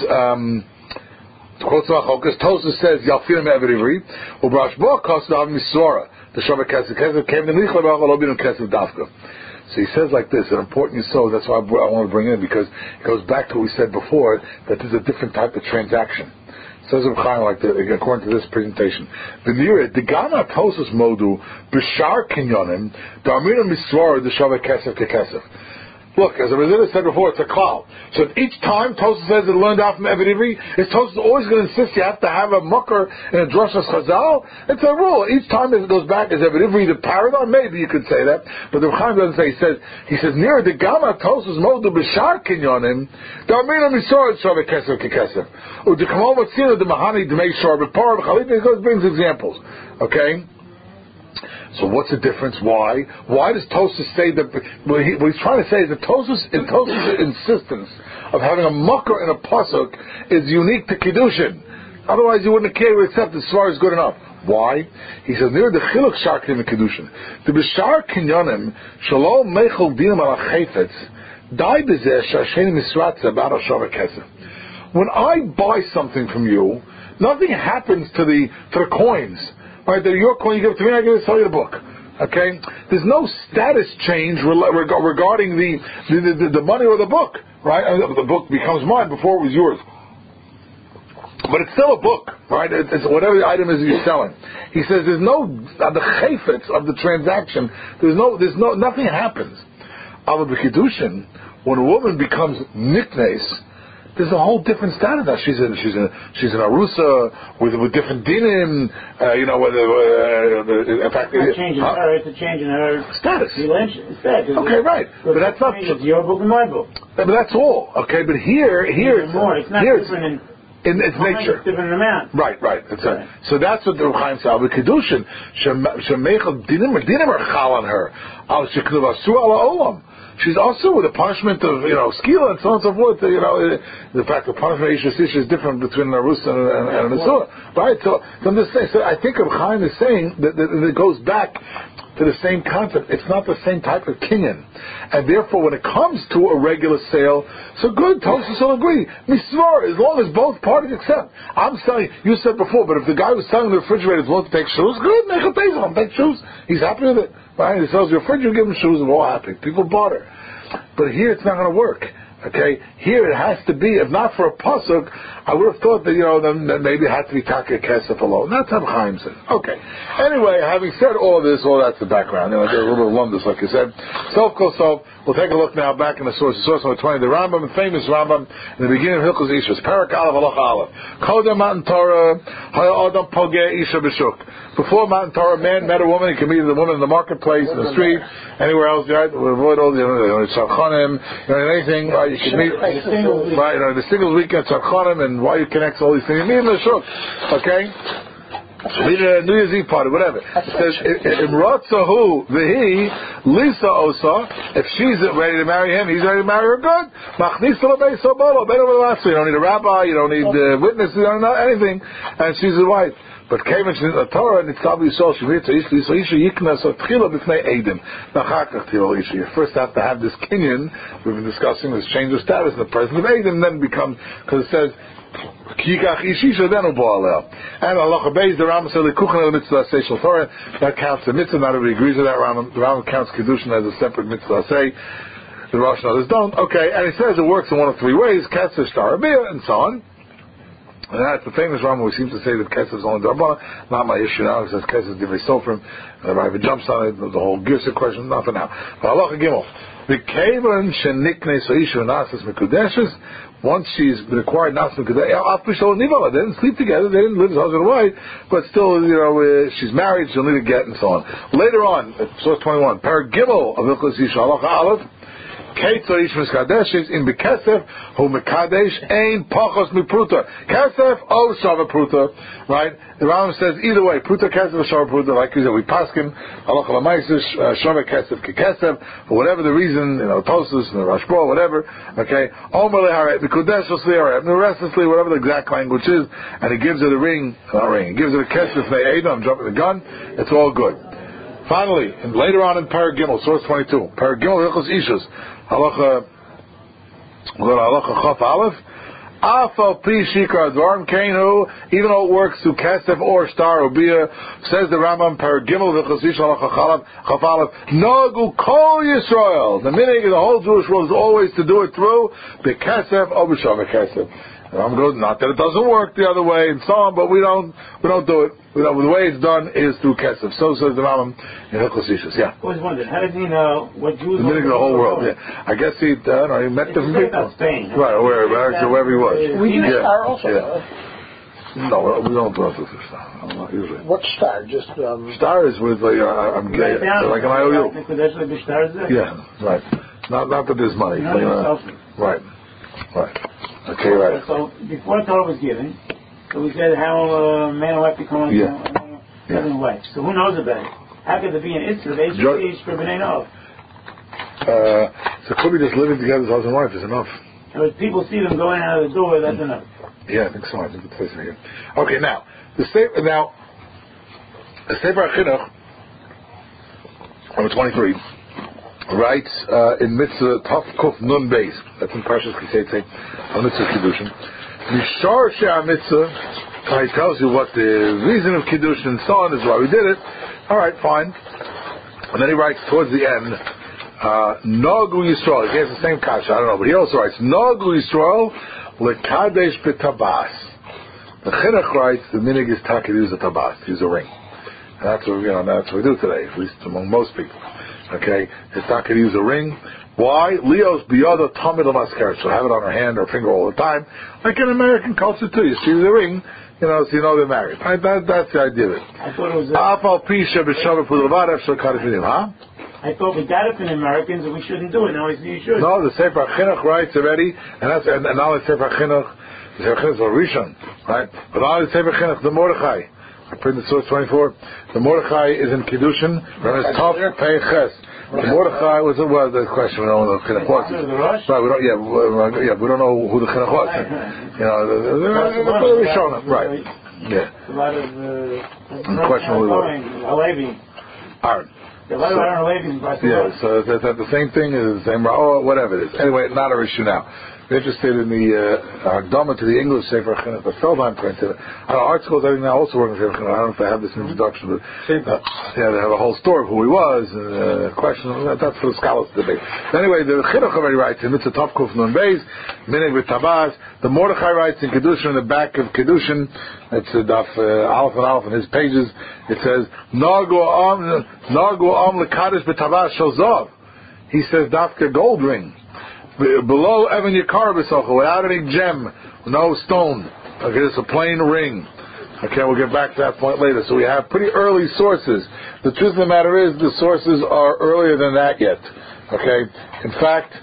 Quotes Machokas. Tosas says Yalfinim Eved Ivri Ubrashbo Kosav Misora. The Shavak Kesef came to Nichla Ba'Cholobin Kesef Dafka. So he says like this, an important yisod, that's why I want to bring in, because it goes back to what we said before, that there's a different type of transaction. It says Reb Chaim like that, according to this presentation. The Gana Tosas Modu, Bishar Kinyonim, Darmina Miswar, the Shavak Kesef Kesef. Look, as a Rizita said before, it's a klal. So each time Tosas says it learned out from Eved Ivri, is Tosas always going to insist you have to have a mucker in a droshes chazal? It's a rule. Each time it goes back, is Eved Ivri the paradigm? Maybe you could say that. But the Chaim doesn't say. He says, near the Gama Tosas Modu B'Shar Kinyonim, Darmina Misor Shavak Kesef Kekesef. U'Dekamol Matzina the Mahani D'mei Shor B'Par B'Chalita, he brings examples. Okay? So what's the difference? Why? Why does Tosas say that? What he's trying to say is that Tosas' insistence of having a mucker and a pasuk is unique to Kiddushin. Otherwise, you wouldn't care to accept as far as good enough. Why? He says, near the chiluk sharkim in Kiddushin, the b'shar kinyonim shalom mechol dinam ala chayfetz dai b'zeh shashen misratza b'ara shavak kesef. When I buy something from you, nothing happens to the coins. Right, they're your coin, you give it to me, I give it to sell you the book. Okay? There's no status change regarding the money or the book. Right? And the book becomes mine before it was yours. But it's still a book, right? It's whatever the item is you're selling. He says there's no the chayfetz of the transaction. There's nothing happens. But the kiddushin, when a woman becomes niknes, there's a whole different status now. She's an arusa with different dinim. In fact, it's a change in her status. Okay, right. But that's not. It's your book and my book. But that's all. Okay, but here it's more. It's not different in its nature. It's different amount. Right. That's right. So that's what the Reb Chaim said. With kiddushin, shemeichel dinim are chal on her. Al sheknuv asu ala olam. She's also with the punishment of skila and so on and so forth. The fact the punishment of ish is different between an arus and an asura. Right. So I'm just saying. So I think Reb Chaim is saying that it goes back to the same concept. It's not the same type of kinyan, and therefore when it comes to a regular sale, so good, Tosfos will agree. Misvar, as long as both parties accept. I'm selling. You said before, but if the guy who's selling the refrigerator is willing to take shoes, good, make a pay for him, take shoes. He's happy with it. Right? He sells your refrigerator, give him shoes, and we're all happy. People barter. But here it's not going to work. Okay, here it has to be. If not for a pasuk, I would have thought that then maybe it had to be taka kesef alone. That's how Chaim says. Okay. Anyway, having said all this, that's the background. There's a little bit of lumdus, like you said. Sof kol sof. We'll take a look now back in the source number 20. The Rambam, the famous Rambam, in the beginning of Hilchos Ishus, Parak Aleph Halach Aleph. Kodem Matan Torah, Haya Adam Pogeh Isha B'Shuk. Before Matan Torah, a man met a woman. He could meet the woman in the marketplace, in the street, anywhere else. Right? We'll avoid all the tzarchanim, anything. Right? You can meet. Right? The singles weekend tzarchanim, and why you connect all these things. You meet in the shuk. Okay. Meet a New Year's Eve party, whatever. It says, Imratzahu Vihi Lisa Osa, if she's ready to marry him, he's ready to marry her, good. Machnisa L'Bei Sobolo, you don't need a rabbi, you don't need witnesses, you don't know anything, and she's his wife. But came in the Torah, and it's probably so she reads so Isha Yikna so Tchila B'fnei Eidim. You first have to have this kinyan we've been discussing, this change of status in the presence of Eidim, then becomes, because it says Kikach Ishisha, then Ubalel. And Allah Beis, the Rambam said, Lekuchen el mitzvah say shel Torah, that counts the mitzvah, not everybody agrees with that. The Rambam counts Kiddushin as a separate mitzvah say. The Rosh and others don't. Okay, and he says it works in one of three ways, Kesef, Shtar, and so on. And that's the famous Rambam who seems to say that Kesef is only Darbah, not my issue now. He says Kesef is Divrei Sofrim, and the Rabbi jumps on it, the whole Girsa question, not for now. But Allah Gimel, the Kavan Shenikne Soisha Nasas Mekudeshes, once she's been acquired Nasas Mekudeshes, they didn't sleep together, they didn't live as husband and wife, but still, she's married, she'll need a get, and so on. Later on, source 21, Parag Gimel of Hilchos Isha Allah Aleph, Ketzor Ish Miskadeshes in Bekesef who Mekadesh Ein Pachos Mipruta Kesef O Shava Pruta, right? The Rambam says either way, Pruta Kesef or Shava Pruta, like you said, we paskin Halach Lamaisis Shava Kesef Kesef for whatever the reason, Tosus, Rashbo, whatever. Okay, Omer Leharet Mikudesh Osliaret, restlessly, whatever the exact language is, and he gives her the ring, he gives her the Kesef Ne'eda. I'm jumping the gun. It's all good. Finally, and later on in Parag Gimel, source 22, Parag Gimel Hilchos Ishus. Halacha Chaf Aleph. Afal Pi Shikar Dvarim Keinu, even though it works through Kesef or Star or Bia, says the Rambam Parag Gimel Hilchos Ishus Halacha Chaf Aleph. Nagu Kol Yisrael. The meaning of the whole Jewish world is always to do it through Bekesef or B'Shavah Kesef. I'm good. Not that it doesn't work the other way and so on, but we don't do it. The way it's done is through Kesef. So says the Rambam in Hilchos Ishus. Yeah. I was wondering, how does he know what Jews? The meaning of the whole world. Yeah. I guess he met different people. Spain. Right. Wherever he was. We use star also. Yeah. No, we don't do the star. Not usually. What star? Just star is with I'm gay, like an IOU. Yeah. Right. Not that there's money. Right. Okay, right. So before Torah was given, so we said how man and wife become husband and wife. So who knows about it? How could there be an Isra? For B'nai Noach. So could be just living together as husband and wife is enough. And if people see them going out of the door, that's enough. Yeah, I think so. I think it's placing here. Okay, now the Sefer Chinuch, number 23. Writes in Mitzvah Taf Kuf Nun Beis. That's in Parshas Kiseitze on Mitzvah Kiddushin. Mishar She'ah Mitzvah. He tells you what the reason of Kiddushin and so on is why we did it. All right, fine. And then he writes towards the end, Nagu Yisrael. He has the same kasha, I don't know, but he also writes Nagu Yisrael Lekadesh B'Tabas. The Chinuch writes the minig is taka to use a tabas, to use a ring. And that's what we do today, at least among most people. Okay, it's taka to use a ring. Why? Leo's biyada tamid l'maskeret. She'll have it on her hand or finger all the time, like in American culture too. You see the ring, so you know they're married. Right? That's the idea of it. I thought it was. Huh? I thought we got it from the Americans and we shouldn't do it. Now you should. No, the Sefer Chinuch writes already, and not only Sefer Chinuch, the Sefer Chinuch is Rishon, right? But not only Sefer Chinuch, the Mordechai. I printed source 24. The Mordechai is in Kiddushin. It's Tov Pei Ches. The Mordechai was the question. We don't know who the Chinuch was. Right? We don't know who the Chinuch was. The Rishon, right? Yeah. A lot of questionable. Halevi. Aaron. Yeah, so is that the same thing? Is it the same? Whatever it is. Anyway, not our issue now. We're interested in the Hagdama to the English Sefer Chinuch, the Feldheim printed it. Art schools, I think now also working Sefer Chinuch. I don't know if they have this introduction, but they have a whole story of who he was, and question. That's for the scholars to debate. Anyway, the Chinuch already writes in Mitzvah Tov Kuf Nun Beis, Minig v'Tabaz. The Mordechai writes in Kedushin, in the back of Kedushin, it's Daf Aleph and Aleph in his pages. It says Nagu Am Lekadosh b'Tabaz Shozov. He says Dafka gold ring. Below Evan Yakar b'Sochel, without any gem, no stone. Okay, it's a plain ring. Okay, we'll get back to that point later. So we have pretty early sources. The truth of the matter is, the sources are earlier than that yet. Okay, in fact,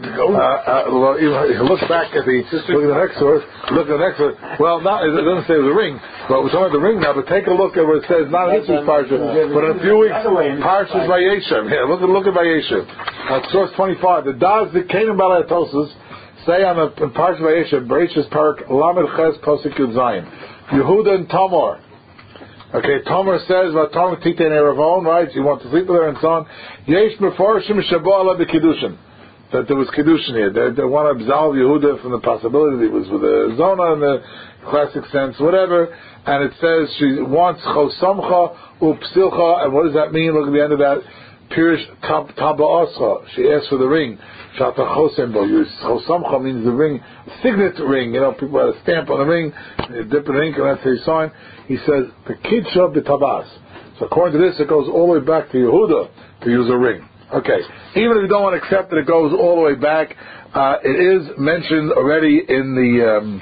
look back at the next source. Look at the next source. Well, it doesn't say it was a ring, but we're talking about the ring now. But take a look at what it says. Not in this week's parsha, but in a few weeks, Parshas Vayeshev. Here, look at Vayeshev. Source 25. The Das the Canaan Balatosis say on the Parshas Vayeshev, Bereshis Parak Lamed Ches Posik Yud Zayin. Yehuda and Tamar. Okay, Tomer says, "Vatam titen eravon," right? You want to sleep with her and so on. Yesh meforshim shaboala b'kiddushin. That there was kiddushin here. They want to absolve Yehuda from the possibility that it was with a zona in the classic sense, whatever. And it says she wants chosamcha upsilcha. And what does that mean? Look at the end of that. Pirish taba'ascha. She asked for the ring. Shata chosembo. Chosamcha means the ring, signet ring. People had a stamp on the ring, they dip in ink, and that's how you sign. He says the kidsha b'tabas. So according to this, it goes all the way back to Yehuda to use a ring. Okay, even if you don't want to accept that it goes all the way back, it is mentioned already in the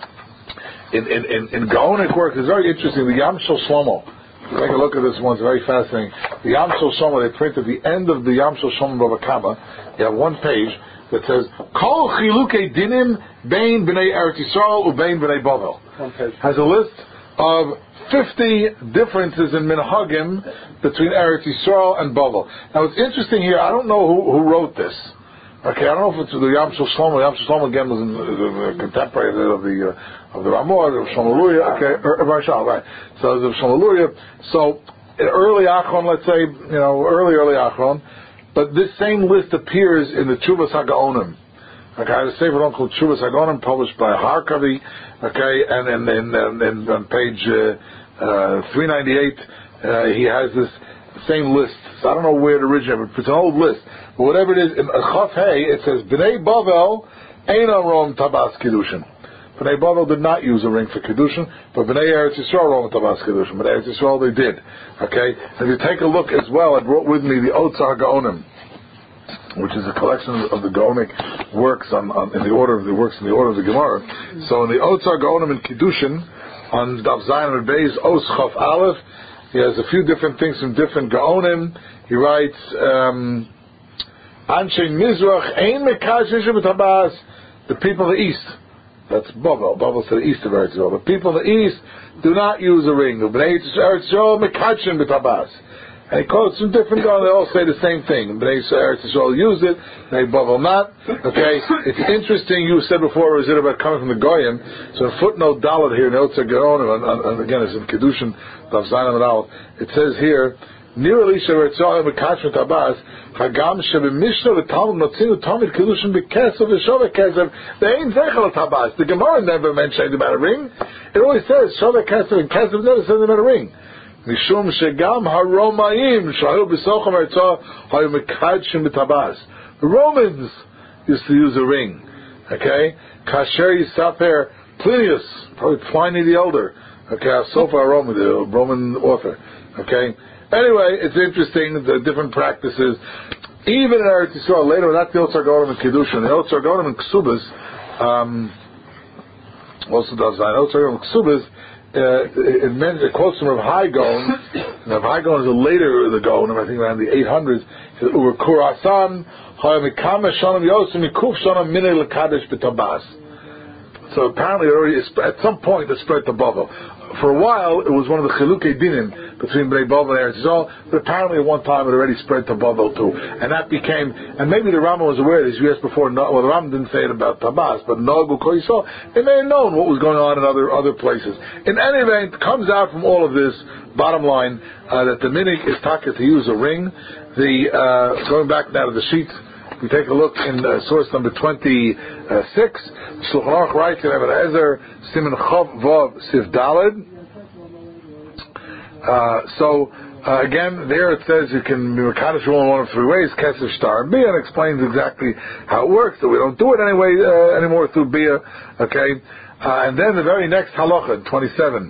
in Gaonic work. It's very interesting. The Yam Shel Shlomo. Take a look at this one. It's very fascinating. The Yam Shel Shlomo, they print at the end of the Yam Shel Shlomo Bava Kama. You have one page that says Kol Chilukei Dinim Bein Bnei Eretz Yisrael Ubein Bnei Bavel. Has a list of 50 differences in minhagim between Eretz Yisrael and Bavel. Now it's interesting here. I don't know who wrote this. Okay, I don't know if it's the Yam Shel Shlomo. Yam Shel Shlomo again was a contemporary of the Ramah, the Shlomo Luria. Okay, Marshal, right? So the Shlomo Luria. So early Achron, let's say, early Achron. But this same list appears in the Tshuvas HaGaonim. Okay, I have a sefer called Tshuvas HaGaonim, published by Harkavi. Okay, and on page 398, he has this same list. So I don't know where it originated, but it's an old list. But whatever it is, in Chaf Hey, it says Bnei Bavel Eina Rom Tabas Kiddushin. Bnei Bavel did not use a ring for Kiddushin, but Bnei Eretz Yisrael Rom Tabas Kiddushin. But Eretz Yisrael they did. Okay, and if you take a look as well, I brought with me the Otzar Gaonim, which is a collection of the Gaonic works in the order of the works in the order of the Gemara. So in the Otzar Gaonim in Kiddushin, on Daf Zayin and Beis Os Chaf Aleph, he has a few different things from different Gaonim. He writes, Anshe Mizrach Ein Mekadosh B'Tabas. The people of the east. That's Bavel. Bavel's to the east of Eretz Yisrael. The people of the east do not use a ring. Bnei Eretz Yisrael Mekadosh B'Tabas. And he quotes from different guys, they all say the same thing. Bnei Eretz Yisrael use it, Bnei Bavel not. Okay, it's interesting, you said before, is it about coming from the Goyim? So in footnote Dalet here, in Otzar Gaonim, and again it's in Kiddushin, Daf Zayin and Aleph, it says here, Nir Elisha Eretz Yisrael Mekadosh B'Tabas, Hagam Shebemishna V'Talmud Notzinu Talmud Kiddushin B'Kesav V'Shoveh Kesav. They ain't Zeichel Tabas. The Gemara never mentioned about a ring. It always says Shoveh Kesav, and Kesav never says about a ring. Mishum Shegam HaRomaim Shahu B'Socham Eretzah Hayu Mekadshim B'Tabas. The Romans used to use a ring. Okay? Kasher Yisaper Plinius, probably Pliny the Elder, Okay, so far Roman, the Roman author. Okay. Anyway, it's interesting the different practices. Even in Eretz Yisrael later, not the Otzar Golim and Kiddushin, the Otzar Golim and Ksubas also does that. Otzar Golim and Ksubas. It quotes from Rav Hai Gaon. Rav Hai Gaon is a later the Gaon, I think around the 800s. He said, "Uver Kurasan ha'mikama shanam yosim mikuf shanam minei lekadesh b'tabas." So apparently, already at some point, it spread to Bavel. For a while, it was one of the Chilukei Dinim between Bnei Bavel and Eretz Yisrael, but apparently at one time it already spread to Bavel too. And that became, and maybe the Rambam was aware, as you asked before, well, the Rambam didn't say it about Tabas, but Nogu Kol Yisrael, they may have known what was going on in other places. In any event, it comes out from all of this, bottom line, that the minig is taka to use a ring. Going back now to the sheet, we take a look in source number 26. Shulchan Aruch writes in Even Ezer, Siman Chav Vav Sif Daled. Again, there it says you can be Mekadosh one of three ways: Kesef, Shtar, and Bia, and explains exactly how it works. That we don't do it anymore through Bia. Okay, and then the very next halacha, 27.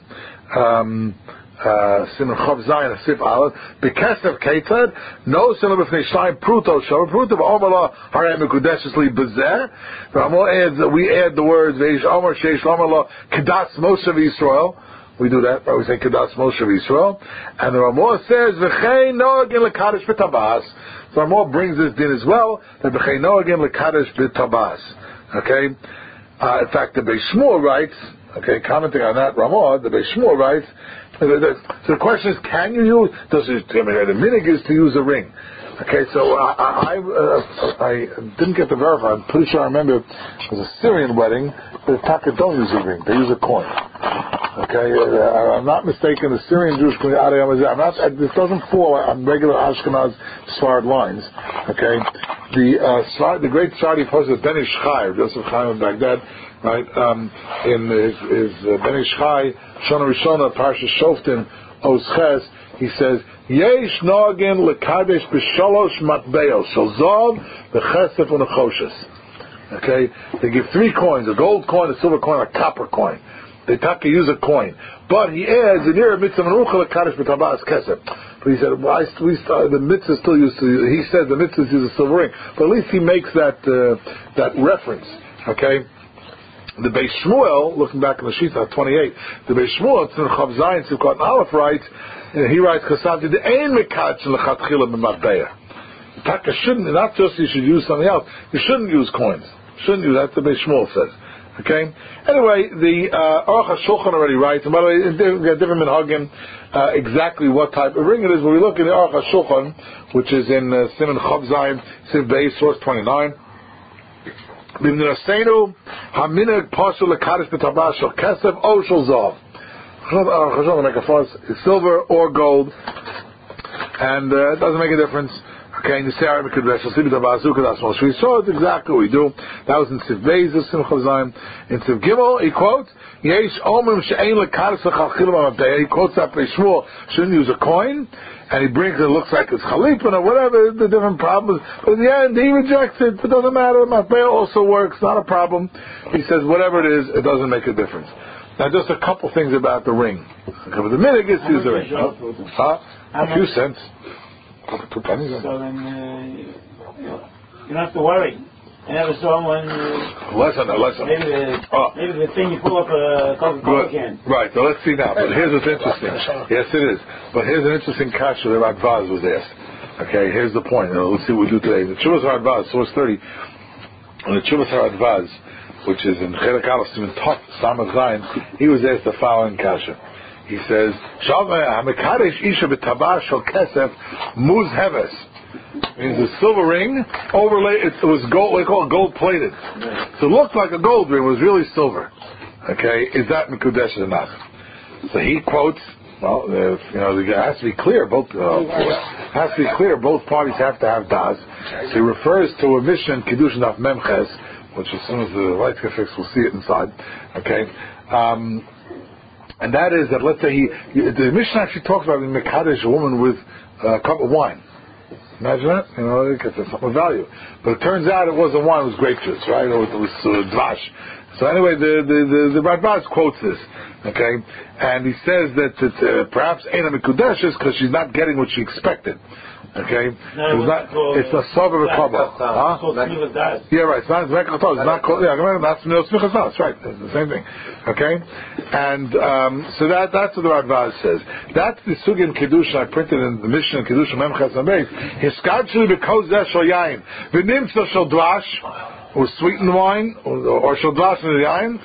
Siman Chav Zayin Sif Aleph Bekesef Ketzad No Silam B'fnei Shayim Pruto Shav Pruto V'Omala Harei Mekudeshes Li B'Zeh. Ramah adds that we add the words Veish Omer Sheish Omala Kedas Moshe Yisrael. We do that, right? We say Kedas Moshe Yisrael, and the Ramah says V'Chei Noagin Lekadosh B'Tabas. So Ramah brings this din as well that V'Chei Noagin Lekadosh B'Tabas. Okay. In fact, the Beis Shmuel writes. Okay, commenting on that, Ramah, the Beis Shmuel writes. So the question is, can you use? The minig is to use a ring. Okay, so I didn't get to verify. I'm pretty sure I remember it was a Syrian wedding. The Taka don't use a ring; they use a coin. Okay, I'm not mistaken. The Syrian Jewish community, this doesn't fall on regular Ashkenaz Sfarad lines. Okay, the great Sfaradi Prophet Ben Ish Chai, Joseph Chaim of Baghdad. Right, in his Ben Ish Chai, Shona Rishona, Parsha Shoftim, Osches, he says, Yesh Nogin Lekadesh B'Sholosh Matbeos, Shalzov, B'Chesef U'Nechoshes. Okay, they give three coins: a gold coin, a silver coin, a copper coin. They taka use a coin, but he adds, in here Mitzvah Merucha Lekadesh B'Tabas Kesef. But he said, the mitzvah still used to. He said the mitzvah use a silver ring, but at least he makes that reference. Okay. The Beis Shmuel, looking back in the sheet, 28, the Beis Shmuel, Tzin Chav Zayin, Sivkot Aleph writes, he writes, Chasavti, the Ein Mekach L'Chatchila B'Matbeya. Taka shouldn't, not just you should use something else, you shouldn't use coins. Shouldn't use, that's the Beis Shmuel says. Okay? Anyway, the Aruch HaShulchan already writes, and by the way, we got different minhagim, exactly what type of ring it is. When we look in the Aruch HaShulchan, which is in Siman Chav Zayin, Siv Beis, source 29, B'Mnasenu Haminag Pasul Lekadosh B'Tabas Shel Kesef O Shel Zav. Chazal make a fuss, silver or gold, and it doesn't make a difference. Okay, in the Sarah Mekudresh Shel Siv B'Tabas Ukadas Moshe Yisrael. It's exactly what we do. That was in Siv Beis, Simcha Zayim. In Siv Gimel, he quotes Yesh Omrim She'ein Lekadosh L'Chatchila B'Matbeya. He quotes that Beis Shmuel shouldn't use a coin. And he brings it looks like it's chalipin or whatever, the different problems. But in the end, he rejects it. It doesn't matter. Matbeya also works, not a problem. He says whatever it is, it doesn't make a difference. Now, just a couple things about the ring. Okay, but the minig is to use the ring. A few cents. $2 pennies. So then, you don't have to worry. I never saw one. Lesson. Maybe the thing you pull up a Coca-Cola can. Right. So let's see now. But here's what's interesting. Yes, it is. But here's an interesting kasha that Radvaz was asked. Okay. Here's the point. Let's see what we do today. The Chuvas Radvaz, source 30. And the Chuvas Radvaz, which is in Chelek Aleph Siman Tov Samach Zayin, he was asked the following kasha. He says, "Hamekadesh isha b'tabas shel kesef muz heves." Means a silver ring overlay. It was gold. They call it gold plated. So it looked like a gold ring. It was really silver. Okay, is that mekudesh or not? So he quotes. Well, it has to be clear. Both parties have to have das. So he refers to a mission Kiddushin Daf Memches, which as soon as the lights get fixed, we'll see it inside. Okay. And that is that, let's say the Mishnah actually talks about the Mekadesh, a woman with a cup of wine. Imagine that, because it's something of value. But it turns out it wasn't wine; it was grape juice, right? Or it was dvash. So anyway, the Radbaz quotes this, okay, and he says that perhaps Eina Mikudeshes because she's not getting what she expected. Okay, it's a sober kabbalah. Yeah, right. It's not Mekach Tos. It's not called. Yeah, that's Smichas Das. Right. It's the same thing. Okay, and so that's what the Radbaz says. That's the Sugin Kedusha I printed in the Mishnah Kedusha Memchas Ameis. Hiskad sheli bekoz zeh shel yain v'nimtza shel dvash or sweetened wine or shel dvash in the yain.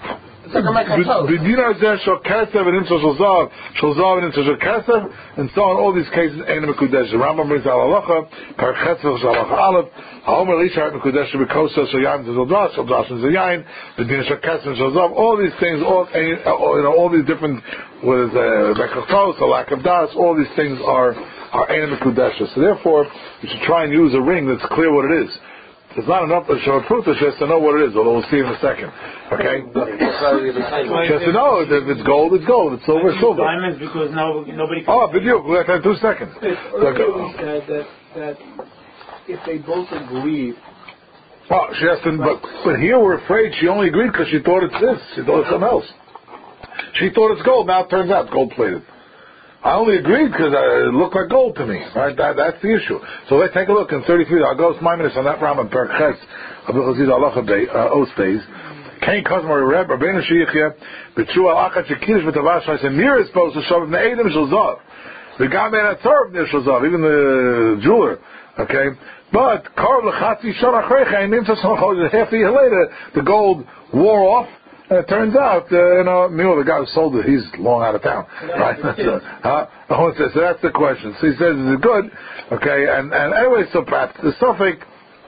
B'dinar zeh shel kesef v'nimtza shel zav v'nimtza shel kesef, and so on. All these cases ain't mekudesh. The Rambam brings al halacha par chesef shel halacha aleph. Haomer l'isha mekudesh bekoz zeh shel yain shel dvash shel yain b'dinar shel kesef shel zav. All these things, all these different, whether it's mekach tos, a lack of das, all these things are ain't mekudesh. So therefore, you should try and use a ring that's clear what it is. It's not enough to show a proof, it's just to know what it is, although we'll see in a second. Okay? Just to know if it's gold, it's gold. It's silver, it's silver. Diamonds because nobody can. Oh, B'diuk, we'll have 2 seconds. It's earlier said that if they both agree. Oh, she has to, but here we're afraid she only agreed because she thought it's this. She thought it's something else. She thought it's gold, now it turns out it's gold-plated. I only agreed because it looked like gold to me, right? That's the issue. So let's take a look in 33. I'll go 5 minutes on that Rambam per Ches of Chazid Halacha Osbeis. Kain Kosmar Reb Rabbeinu Sheichya B'Tru Al Achat Shekidish B'Tavash I said Mir is supposed to show the Eidim Shel Zav. The guy made a Torah Shel Zav, even the jeweler. Okay, but Karv L'Chatzi Shana Chrecha and Nimtzas half a year later the gold wore off. And it turns out, the guy who sold it, he's long out of town, right? So that's the question. So he says, is it good? Okay, and anyway, so perhaps the suffix.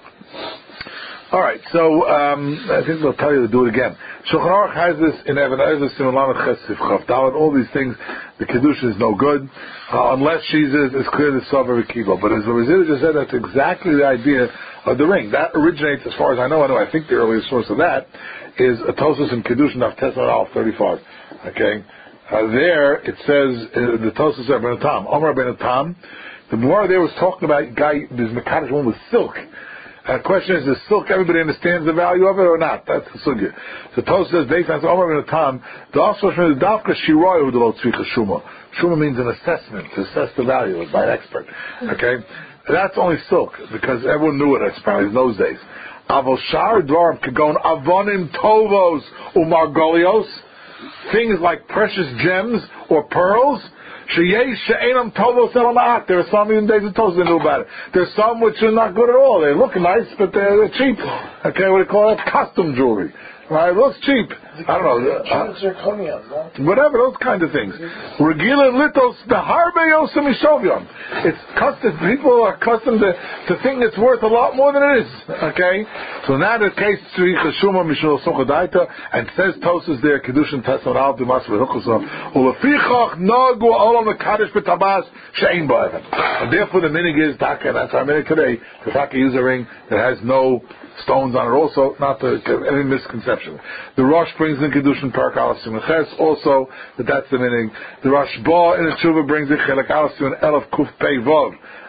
All right, so I think they'll tell you to do it again. Shulchan Aruch has this in Even HaEzer Siman Lamed Ches Sif Dalet. All these things, the kedusha is no good unless she's as clear as Savar Kibo. But as the Rizal just said, that's exactly the idea of the ring. That originates, as far as I know. I think the earliest source of that is a Tosfos in Kedushin of Tesla Al 35. Okay, there it says the Tosfos of Ben Tam, Omar Ben Tam. The Gemara there was talking about guy. There's Mekadosh one with silk. The question is silk? Everybody understands the value of it or not? That's the sugya. So Tosfos says based on Omar Ben Tam, the also is Dafka Shiroy Udalot Tzvicha Shuma. Shuma means an assessment to assess the value by an expert. Okay, that's only silk because everyone knew it apparently in those days. Avoshar dvarim kagon avonim tovos umargolios, things like precious gems or pearls. Sheyesh she'enam tovos elamat. There are some even days of tovos they knew about it. There's some which are not good at all. They look nice, but they're cheap. Okay, what do you call that? Custom jewelry. Right? It looks cheap. I don't know. Whatever, those kind of things. Regila litos beharbe yosem ishovyon. It's custom. People are accustomed to think it's worth a lot more than it is. Okay? So now the case Chashuma Mishul Sochadaita and says Tosas there, Kedushin Tesson Al Dimas Vehukusov, Ulefichach Nagu Olam Mekadosh Betabas Shein Ba'evan. And therefore the minig is Taka, and that's our minig today, to Taka use a ring that has no stones on it, also not to any misconception. The Rosh brings in Kedushin Parak Aleph Siman Ches, also that's the meaning. The Rashba in the Tshuva brings in Chelek Aleph Siman Elef Kuf Pei Vov.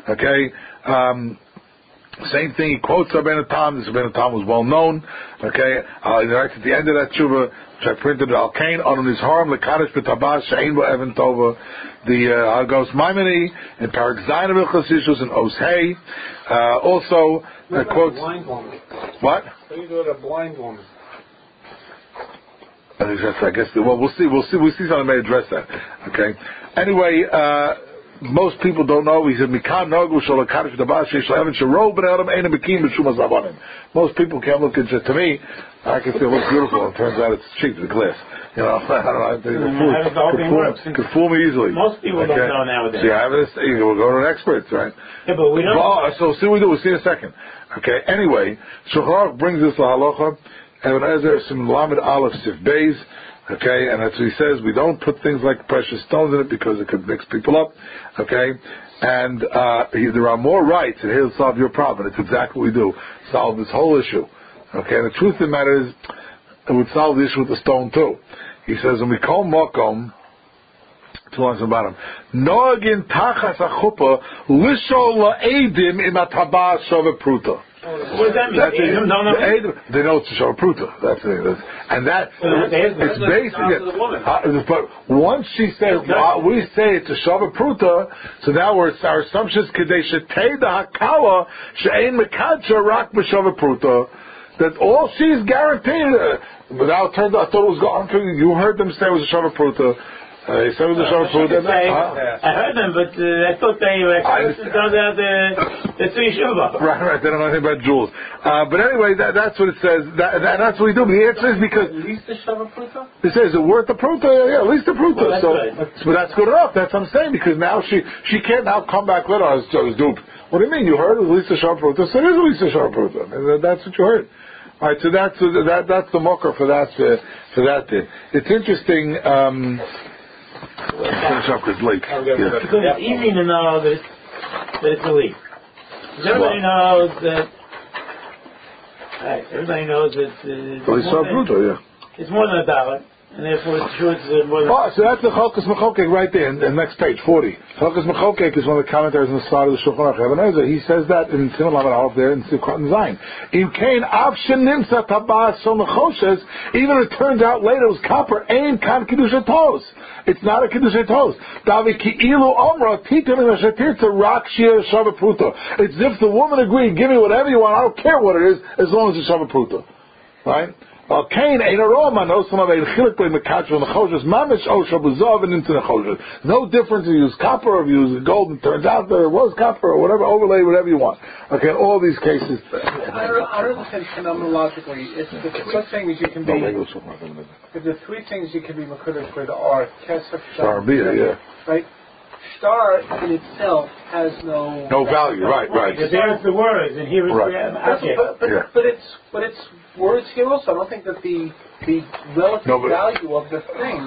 Okay, same thing. He quotes Rabbeinu Tam. This Rabbeinu Tam was well known. Okay, he writes at the end of that Tshuva, which I printed Al Kain on his harm Lekadosh B'Tabas Shein Bo Evan Tova. The Agos Maimoni and Parak Zayin of Ilchos Yishus and Os Hey. Also quotes. What? How do you do it a blind woman? I guess. Well, we'll see. We'll see something may address that. Okay. Anyway, most people don't know. He said, "Mikan Nagu Shalakadosh B'Tabas Shein Sharo B'Adam Eina Bekim B'Shuma Zavanim." Most people can't look at it. To me, I can say it looks beautiful. It turns out it's cheap. The glass. I don't know. Could fool me easily. Most people don't know nowadays. See, we'll go to an expert, right? Yeah, but we don't. So see what we do. We'll see in a second. Okay. Anyway, Shulchan brings us the halacha. Even HaEzer Siman Lamed Aleph Sif Beis. Okay, and that's what he says. We don't put things like precious stones in it because it could mix people up. Okay, and there are more rights, and he'll solve your problem. It's exactly what we do. Solve this whole issue. Okay, and the truth of the matter is, it would solve the issue with the stone too. He says, when we call Mokom, 2 lines on the bottom, Noagin Tachas Achupa, Lishol La'edim Im Ataba Shove Pruta. What does that mean? Edom don't know. They know it's a Shava Pruta. That's it. It's basically. But once she says, we say it's a Shava Pruta, so now our assumption is Kadesh Tei the Hakala She'ein Mekadsha Rak B'Shava Pruta, that all she's guaranteed. But now it turned out, I thought it was gone. You heard them say it was a Shava Pruta. They said it was a Shava Pruta. I heard them, but I thought they were the three Yeshiva. Right. They don't know anything about jewels. But anyway, that's what it says. And that's what we do. But the answer is because. At least the Shava Pruta? It says, is it worth the Pruta? Yeah, at least the Pruta. Well, but that's good enough. That's what I'm saying. Because now she can't now come back later. I was duped. What do you mean? You heard it was at least a Shava Pruta? So it is at least a Shava Pruta. That's what you heard. All right, so that's the mocker for that. It's interesting. Finish up because it's late. Because it's easy to know that it's a leak. Everybody knows that. Right, everybody knows that it's more than $1. And therefore it's true it's more than... so that's the Chalkas Mechokek right there in the next page, 40. Chalkas Mechokek is one of the commentators on the side of the Shulchan Aruch Even HaEzer. He says that in Simon Lamed Aleph there in Sivkot and Zayin. Im Kain Av Shenimsa Tabas Shel Nechoshes, even if it turns out later it was copper, Ein Kan Kedusha Tos. It's not a Kedusha Tos. Davi Ki'ilu Omra Titim in Hashatirtza Rak Shir Shava Pruta. It's if the woman agreed, give me whatever you want, I don't care what it is, as long as it's Shava Pruta. Right? Kain ain't a Roma, no some of a chilik by Mekach and the Choshes, Mamish Osha Buzov and into the Choshes. No difference if you use copper or if you use gold, and it turns out that it was copper or whatever, overlay, whatever you want. Okay, all these cases. I don't understand phenomenologically. If the three things you can be, if the three things you can be Makudas with are Kesef, Star, yeah. Right? Star in itself has no value, right. Because there's the words, and here is the object. But it's words here also. I don't think that the relative value of the thing.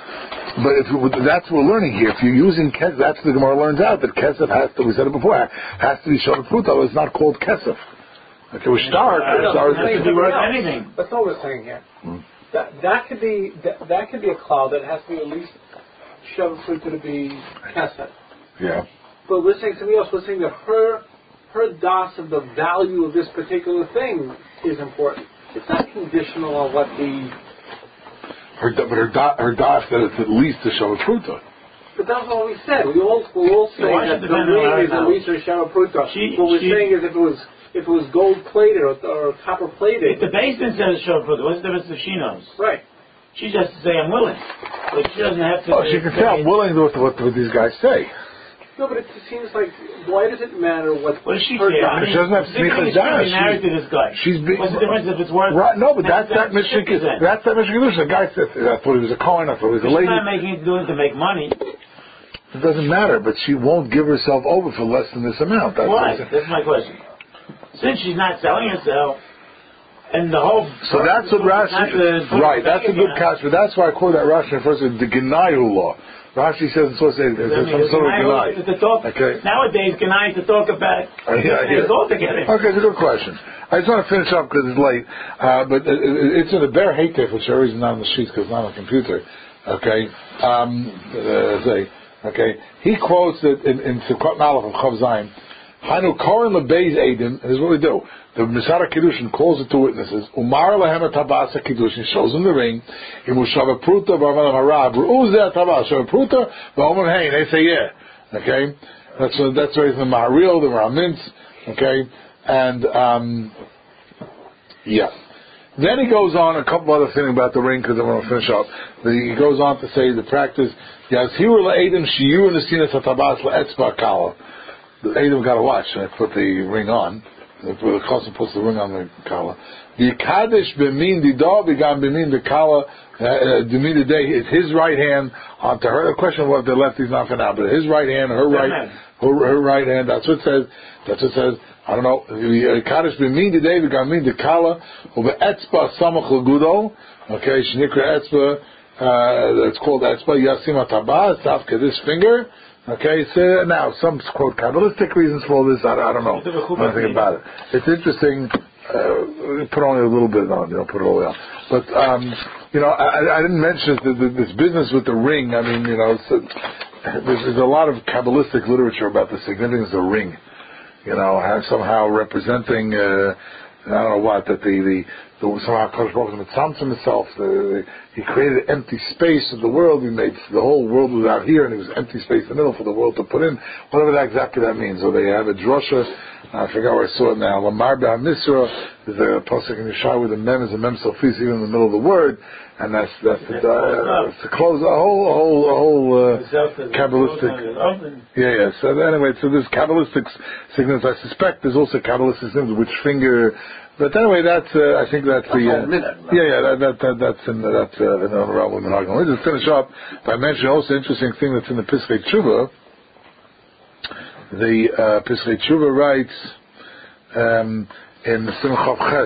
But that's what we're learning here. If you're using kesef, that's the Gemara learns out that kesef has to. We said it before. Has to be Shava Pruta. It's not called kesef. Okay, we start. It be worth anything. That's not what we're saying here. That could be a cloud that has to be at least Shava Pruta to be kesef. Yeah. But we're saying something else. We're saying that her das of the value of this particular thing is important. It's not conditional on what the... Her das that it's at least a Shava Pruta. But that's what we said. We'll all say that the ring is at least a Shava Pruta. What we're saying is if it was gold plated or copper plated... If the basin says Shava Pruta, what's the difference if she knows? Right. She just to say I'm willing. But she doesn't have to... she can say I'm willing to what these guys say. No, but it seems like, why does it matter what does she her care? die? She doesn't have smichas das. She's married to this guy. What's the difference if it's worth... Right, no, but that's that Mishnah Kedusha. That's that Mishnah Kedusha. The guy said, I thought he was a Kohen, I thought he was a lady. She's not making it doing to make money. It doesn't matter, but she won't give herself over for less than this amount. Why? That's my question. Since she's not selling herself, and the whole... So that's what Rashi... Right, that's a good catch, but that's why I call that Rashi first the Genayu law. Rashi says it's supposed to say there's some sort of Genai. Okay. Nowadays, Genai is to talk about things altogether. Okay, it's a good question. I just want to finish up because it's late. But it's in the Bear Hatev, which there is not on the sheets because it's not on the computer. Okay. He quotes it in Sivkot Nalef of Chav Zayin. Hanu Koren lebeis Eidim. This is what we do. The Misara Kiddushin calls the two witnesses. Umar lehem tabasa Kiddushin shows them the ring. Imu Shava Pruta v'Avan Harab. Ru'uzeh tabasa Shava Pruta v'Omer Hein. They say yeah. Okay, that's right from the Maharil, the Ramintz. Okay, and yeah. Then he goes on a couple other things about the ring because I want to finish up. He goes on to say the practice. Yazhiru le'edim shiyu nesinas hatabas le'etzba kala. The Adam got to watch. I put the ring on. The Chassan puts the ring on the kala. The Kaddish b'min didah began b'min the kala. D'min the day is his right hand onto her. The question was the left is not for now, but his right hand, her right hand. That's what it says. I don't know. The Kaddish b'min the day began b'min the kala. Over etzba samach l'gudo. Okay, shnikra etzba. It's called etzba yasim atabah. Tafka this finger. Okay, so now some quote Kabbalistic reasons for all this. I don't know anything about it. It's interesting. Put only a little bit on. You don't put it all on. But I didn't mention this business with the ring. I mean, there's a lot of Kabbalistic literature about the significance of the ring. have somehow representing, I don't know what, that somehow Kodesh Baruch Hu mitzamtzem himself. He created empty space of the world. He made the whole world was out here, and it was empty space in the middle for the world to put in. Whatever that exactly that means. Or they have a drosha. I forgot where I saw it now. Lamar Be'am Misra. There's a pasuk in Yeshaya with the mem is a mem sofis even in the middle of the word, and that's to close a whole Kabbalistic. Yeah. So anyway, so there's Kabbalistic significance. I suspect there's also Kabbalistic significance which finger. But anyway, that's I think that's the that's in the realm of Menachim. Let me just finish up by mentioning also an interesting thing that's in the Pischei Tshuva. The Pischei Tshuva writes in Simcha Ches.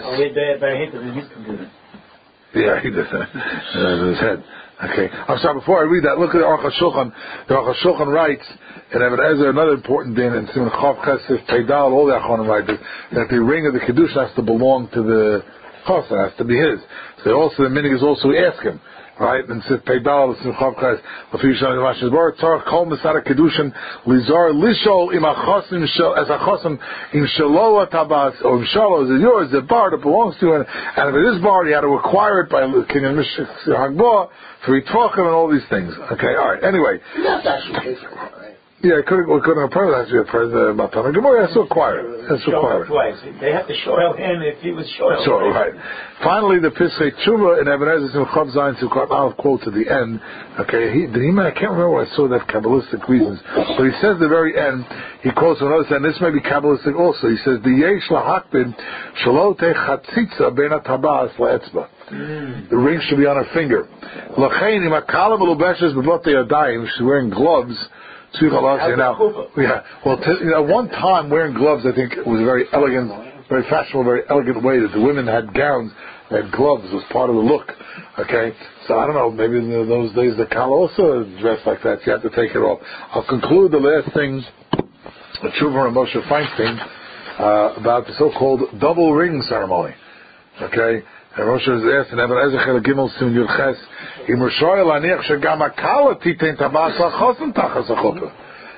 Yeah, he does. His head. Okay. I'm sorry. Before I read that, look at the Aruch HaShulchan. The Aruch HaShulchan writes in Even Ezer another important din in Simon Chav Chesed Peidal. All the Acharonim write that the ring of the kedusha has to belong to the chassan, has to be his. So also the minig is also ask him. Right, and says Peidal Simon Chav Chesed Lafishan Mashas Bar Tzarach Kol Mesara Kedushin Lizar Lishol Im Achasim as Achasim Im Shalo Tabas or Im Shalo is yours the bar that belongs to you, and if it is bar you had to acquire it by King and Mishach Hagbah for Yitzchak and all these things. Okay, all right. Anyway, that's actually paid for, right? Yeah, couldn't have probably has to be a president about Matana Gemara. Has to acquire it. Has to acquire it. Twice. They have to shoil him if he was shoiled. Sure, right. Finally, the Pischei Tshuva in Even Ezer in Chav Zayin Sukkot Aleph quote to the end. Okay, I can't remember where I saw that Kabbalistic reasons, but he says at the very end. He quotes another, and this may be Kabbalistic also. He says, "The yesh lahakbid shelo techatzitza ben atabas laetzba." The ring should be on her finger. Lachein im akalam ulubeshes b'botei yadayim. She's wearing gloves. One time wearing gloves, I think, was a very elegant, very fashionable, very elegant way that the women had gowns, they had gloves, was part of the look. Okay, so I don't know, maybe in those days the Kala also dressed like that, so you have to take it off. I'll conclude the last thing, the Tshuva and Moshe Feinstein, about the so-called double ring ceremony. Okay, and Moshe is asked in Even Ezer Chelik Gimel Sim Yud Ches, Im Rishoy Laniach Shegam HaKala Titein Tabas LaChosen Tachas HaChuppah.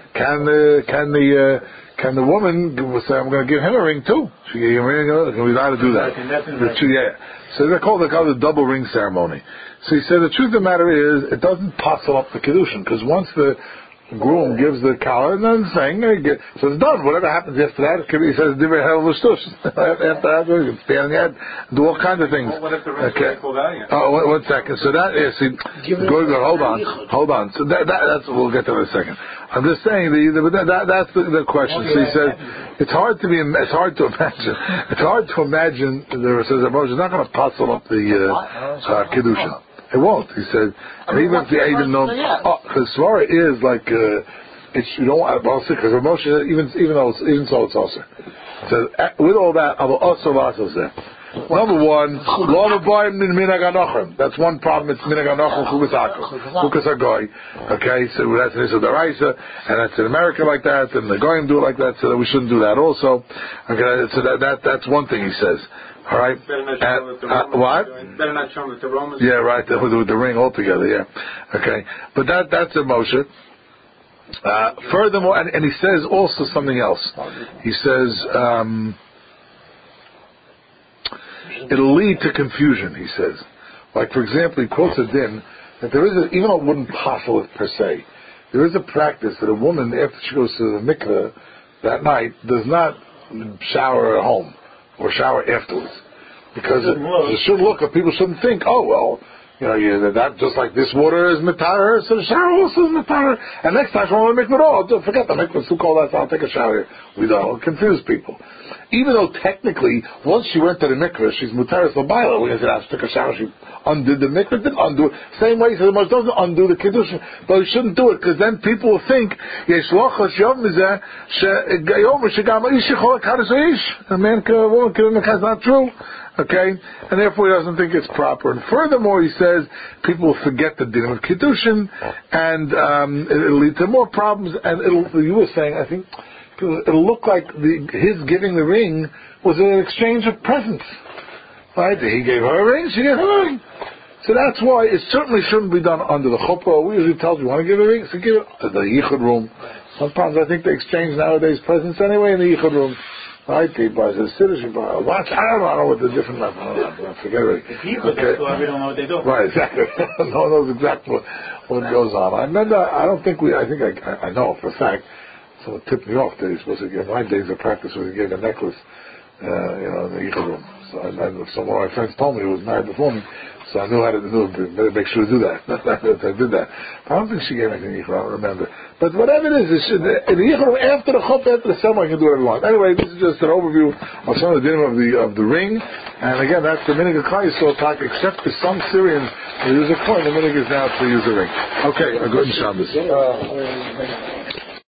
Can the woman say, I'm going to give him a ring too? Can we allowed to do that? So they call it the double ring ceremony. So he said the truth of the matter is it doesn't puzzle up the Kiddushin, because once the groom gives the collar and then saying, so it's done. Whatever happens after that, he says, Divrei Hel V'Shtush. After that, you can stand on your head, do all kinds of things. What if the rest is pulled out? Oh, 1 second. So that is, hold on. So that's, we'll get to that in a second. I'm just saying, that's the question. So he says, it's hard to imagine, there says, Moshe is not going to puzzle up the Kiddushin. It won't. He said, and even if the even know, the svara is like you don't want because emotion even so it's also. So with all that, I will also there. Number one, that's one problem. It's minhag anochem chukas hagoy. Okay, so that's an issue of the Raisa, and that's in America like that, and the goyim do it like that, so that we shouldn't do that also. Okay, so that's one thing he says. All right. What? Better not show them with the Romans. Yeah, right. With the ring altogether. Yeah. Okay. But that's a Moshe. Furthermore, and he says also something else. He says it'll lead to confusion. He says, like for example, he quotes a din that there is even though it wouldn't possible per se, there is a practice that a woman after she goes to the mikveh that night does not shower at home or shower afterwards, because it should look, people shouldn't think, oh well, that just like this water is mitar, so the shower also is mitar, and next time I want to make it all, don't forget the mikvah, too cold, I'll take a shower. We don't confuse people. Even though technically, once she went to the mikvah, she's mutaris l'bayla. We said, I took a shower, she undid the mikvah, didn't undo it. Same way, he said, it doesn't undo the kiddushin, but you shouldn't do it, because then people will think, a man, a woman can make that's not true. Okay? And therefore he doesn't think it's proper. And furthermore, he says, people will forget the din of kiddushin, and it'll lead to more problems, and you were saying, I think, it'll look like his giving the ring was an exchange of presents. Right? He gave her a ring, she gave him a ring. So that's why it certainly shouldn't be done under the chuppah. We usually tell you want to give a ring, so give it to the yichud room. Sometimes I think they exchange nowadays presents anyway in the yichud room. Right? He buys a siddur, he buys a watch. I don't know what the different methods are. I forget it. The people we don't know what they do. Right, exactly. No one knows exactly what goes on. I remember, I know for a fact, someone tipped me off that he's supposed to give, my days of practice was he gave a necklace, in the yichud room. So some of my friends told me who was married before me, so I knew how to do it. Better make sure to do that. I did that. I don't think she gave anything to yichud, I don't remember. But whatever it is, in the yichud, after the chuppah, after the ceremony, I can do whatever I want. Anyway, this is just an overview of some of the dinner of the ring. And again, that's the minig of Klal Yisrael talk, except for some Syrians who use a coin. The minig is now to use a ring. Okay, a good Shabbos.